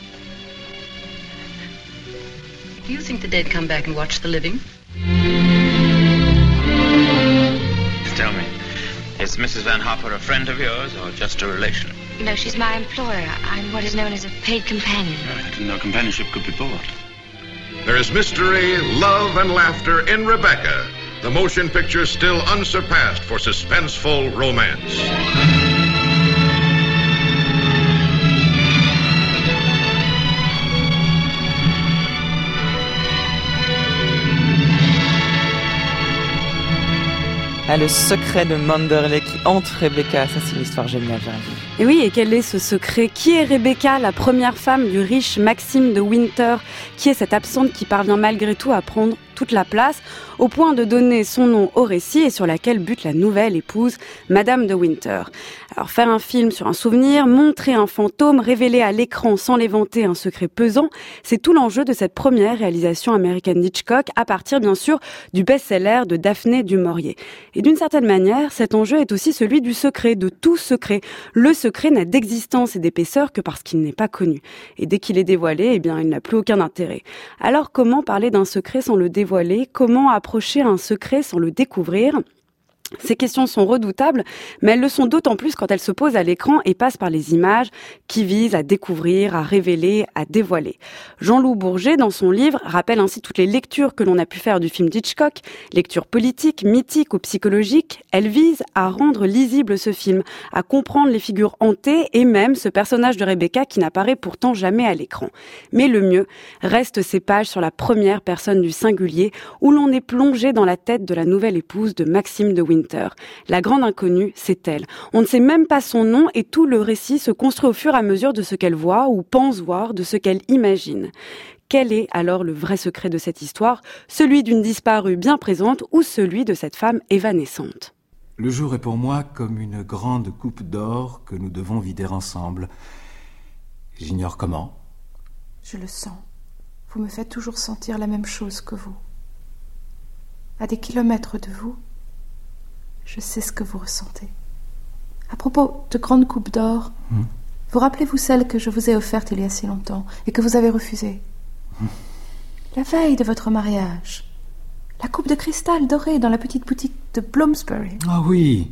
S12: Do you think the dead come back and watch the living?
S13: Tell me, is Missus Van Hopper a friend of yours or just a relation?
S14: No, she's my employer. I'm what is known as a paid companion.
S13: I didn't know companionship could be bought.
S11: There is mystery, love, and laughter in Rebecca, the motion picture still unsurpassed for suspenseful romance.
S1: Ah, le secret de Manderley qui hante Rebecca, ça c'est une histoire géniale, Géraldine.
S10: Et oui, et quel est ce secret? Qui est Rebecca, la première femme du riche Maxime de Winter? Qui est cette absente qui parvient malgré tout à prendre toute la place, au point de donner son nom au récit et sur laquelle bute la nouvelle épouse, Madame de Winter. Alors faire un film sur un souvenir, montrer un fantôme, révéler à l'écran sans l'éventer un secret pesant, c'est tout l'enjeu de cette première réalisation américaine d'Hitchcock, à partir bien sûr du best-seller de Daphné du Maurier. Et d'une certaine manière, cet enjeu est aussi celui du secret, de tout secret. Le secret n'a d'existence et d'épaisseur que parce qu'il n'est pas connu. Et dès qu'il est dévoilé, eh bien, il n'a plus aucun intérêt. Alors comment parler d'un secret sans le dévoiler? Comment approcher un secret sans le découvrir? Ces questions sont redoutables, mais elles le sont d'autant plus quand elles se posent à l'écran et passent par les images qui visent à découvrir, à révéler, à dévoiler. Jean-Loup Bourget, dans son livre, rappelle ainsi toutes les lectures que l'on a pu faire du film d'Hitchcock, lectures politiques, mythiques ou psychologiques. Elles visent à rendre lisible ce film, à comprendre les figures hantées et même ce personnage de Rebecca qui n'apparaît pourtant jamais à l'écran. Mais le mieux reste ces pages sur la première personne du singulier où l'on est plongé dans la tête de la nouvelle épouse de Maxime de Winter. La grande inconnue, c'est elle. On ne sait même pas son nom et tout le récit se construit au fur et à mesure de ce qu'elle voit ou pense voir, de ce qu'elle imagine. Quel est alors le vrai secret de cette histoire? Celui d'une disparue bien présente ou celui de cette femme évanescente?
S15: Le jour est pour moi comme une grande coupe d'or que nous devons vider ensemble. J'ignore comment.
S16: Je le sens. Vous me faites toujours sentir la même chose que vous. À des kilomètres de vous, je sais ce que vous ressentez. À propos de grande coupe d'or, mmh. vous rappelez-vous celle que je vous ai offerte il y a si longtemps et que vous avez refusée? mmh. La veille de votre mariage. La coupe de cristal dorée dans la petite boutique de Bloomsbury.
S15: Ah oui.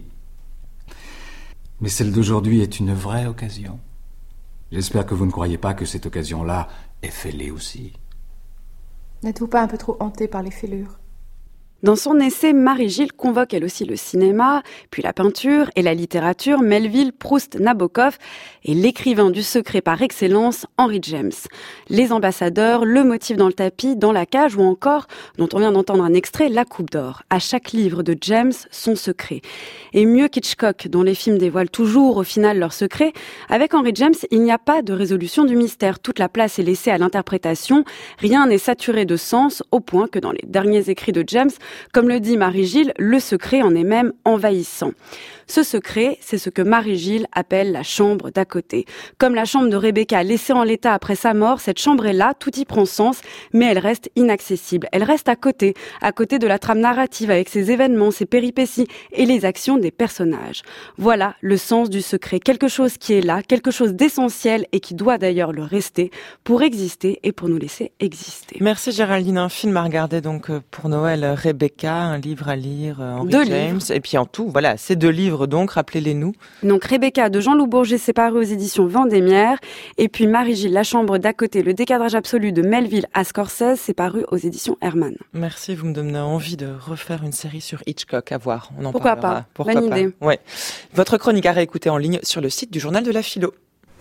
S15: Mais celle d'aujourd'hui est une vraie occasion. J'espère que vous ne croyez pas que cette occasion-là est fêlée aussi.
S16: N'êtes-vous pas un peu trop hanté par les fêlures?
S10: Dans son essai, Marie-Gilles convoque elle aussi le cinéma, puis la peinture et la littérature, Melville, Proust, Nabokov et l'écrivain du secret par excellence, Henry James. Les ambassadeurs, le motif dans le tapis, dans la cage ou encore, dont on vient d'entendre un extrait, la coupe d'or. À chaque livre de James, son secret. Et mieux qu'Hitchcock, dont les films dévoilent toujours au final leur secret, avec Henry James, il n'y a pas de résolution du mystère. Toute la place est laissée à l'interprétation. Rien n'est saturé de sens, au point que dans les derniers écrits de James, comme le dit Marie-Gilles, le secret en est même envahissant. Ce secret, c'est ce que Marie-Gilles appelle la chambre d'à côté. Comme la chambre de Rebecca laissée en l'état après sa mort, cette chambre est là, tout y prend sens, mais elle reste inaccessible. Elle reste à côté, à côté de la trame narrative avec ses événements, ses péripéties et les actions des personnages. Voilà le sens du secret, quelque chose qui est là, quelque chose d'essentiel et qui doit d'ailleurs le rester pour exister et pour nous laisser exister.
S1: Merci Géraldine, un film à regarder donc pour Noël, Rebecca, un livre à lire, Henry
S10: deux
S1: James,
S10: livres.
S1: Et puis en tout, voilà, ces deux livres donc, rappelez-les-nous.
S10: Donc Rebecca de Jean-Loup Bourget, c'est paru aux éditions Vendémiaire, et puis Marie-Gilles, La chambre d'à côté, le décadrage absolu de Melville à Scorsese, c'est paru aux éditions Herman.
S1: Merci, vous me donnez envie de refaire une série sur Hitchcock, à voir, on en
S10: Pourquoi
S1: parlera.
S10: pas
S1: Pourquoi
S10: Bonne
S1: pas
S10: idée.
S1: Ouais. Votre chronique à réécouter en ligne sur le site du Journal de la Philo.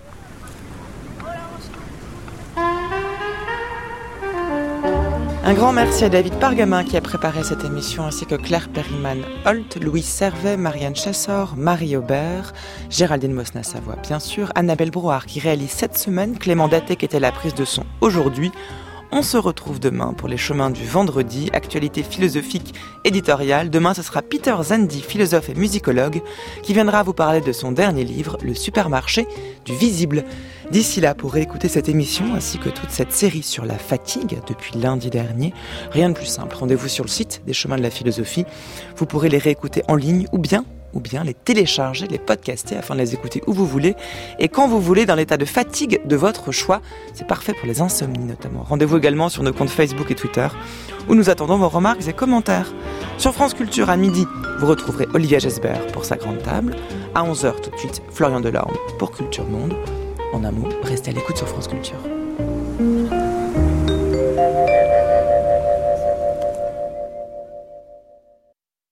S1: Un grand merci à David Pargamin qui a préparé cette émission, ainsi que Claire Perriman-Holt, Louise Servet, Marianne Chassor, Marie Aubert, Géraldine Mosna-Savoie, bien sûr, Annabelle Brouard qui réalise cette semaine, Clément Daté qui était à la prise de son aujourd'hui. On se retrouve demain pour les chemins du vendredi, actualité philosophique éditoriale. Demain, ce sera Peter Zandi, philosophe et musicologue, qui viendra vous parler de son dernier livre, Le supermarché du visible. D'ici là, pour réécouter cette émission ainsi que toute cette série sur la fatigue depuis lundi dernier, rien de plus simple. Rendez-vous sur le site des Chemins de la Philosophie. Vous pourrez les réécouter en ligne ou bien ou bien les télécharger, les podcaster afin de les écouter où vous voulez et quand vous voulez dans l'état de fatigue de votre choix. C'est parfait pour les insomnies notamment. Rendez-vous également sur nos comptes Facebook et Twitter où nous attendons vos remarques et commentaires. Sur France Culture à midi, vous retrouverez Olivia Gesbert pour sa grande table. À onze heures tout de suite, Florian Delorme pour Culture Monde. En un mot, restez à l'écoute sur France Culture.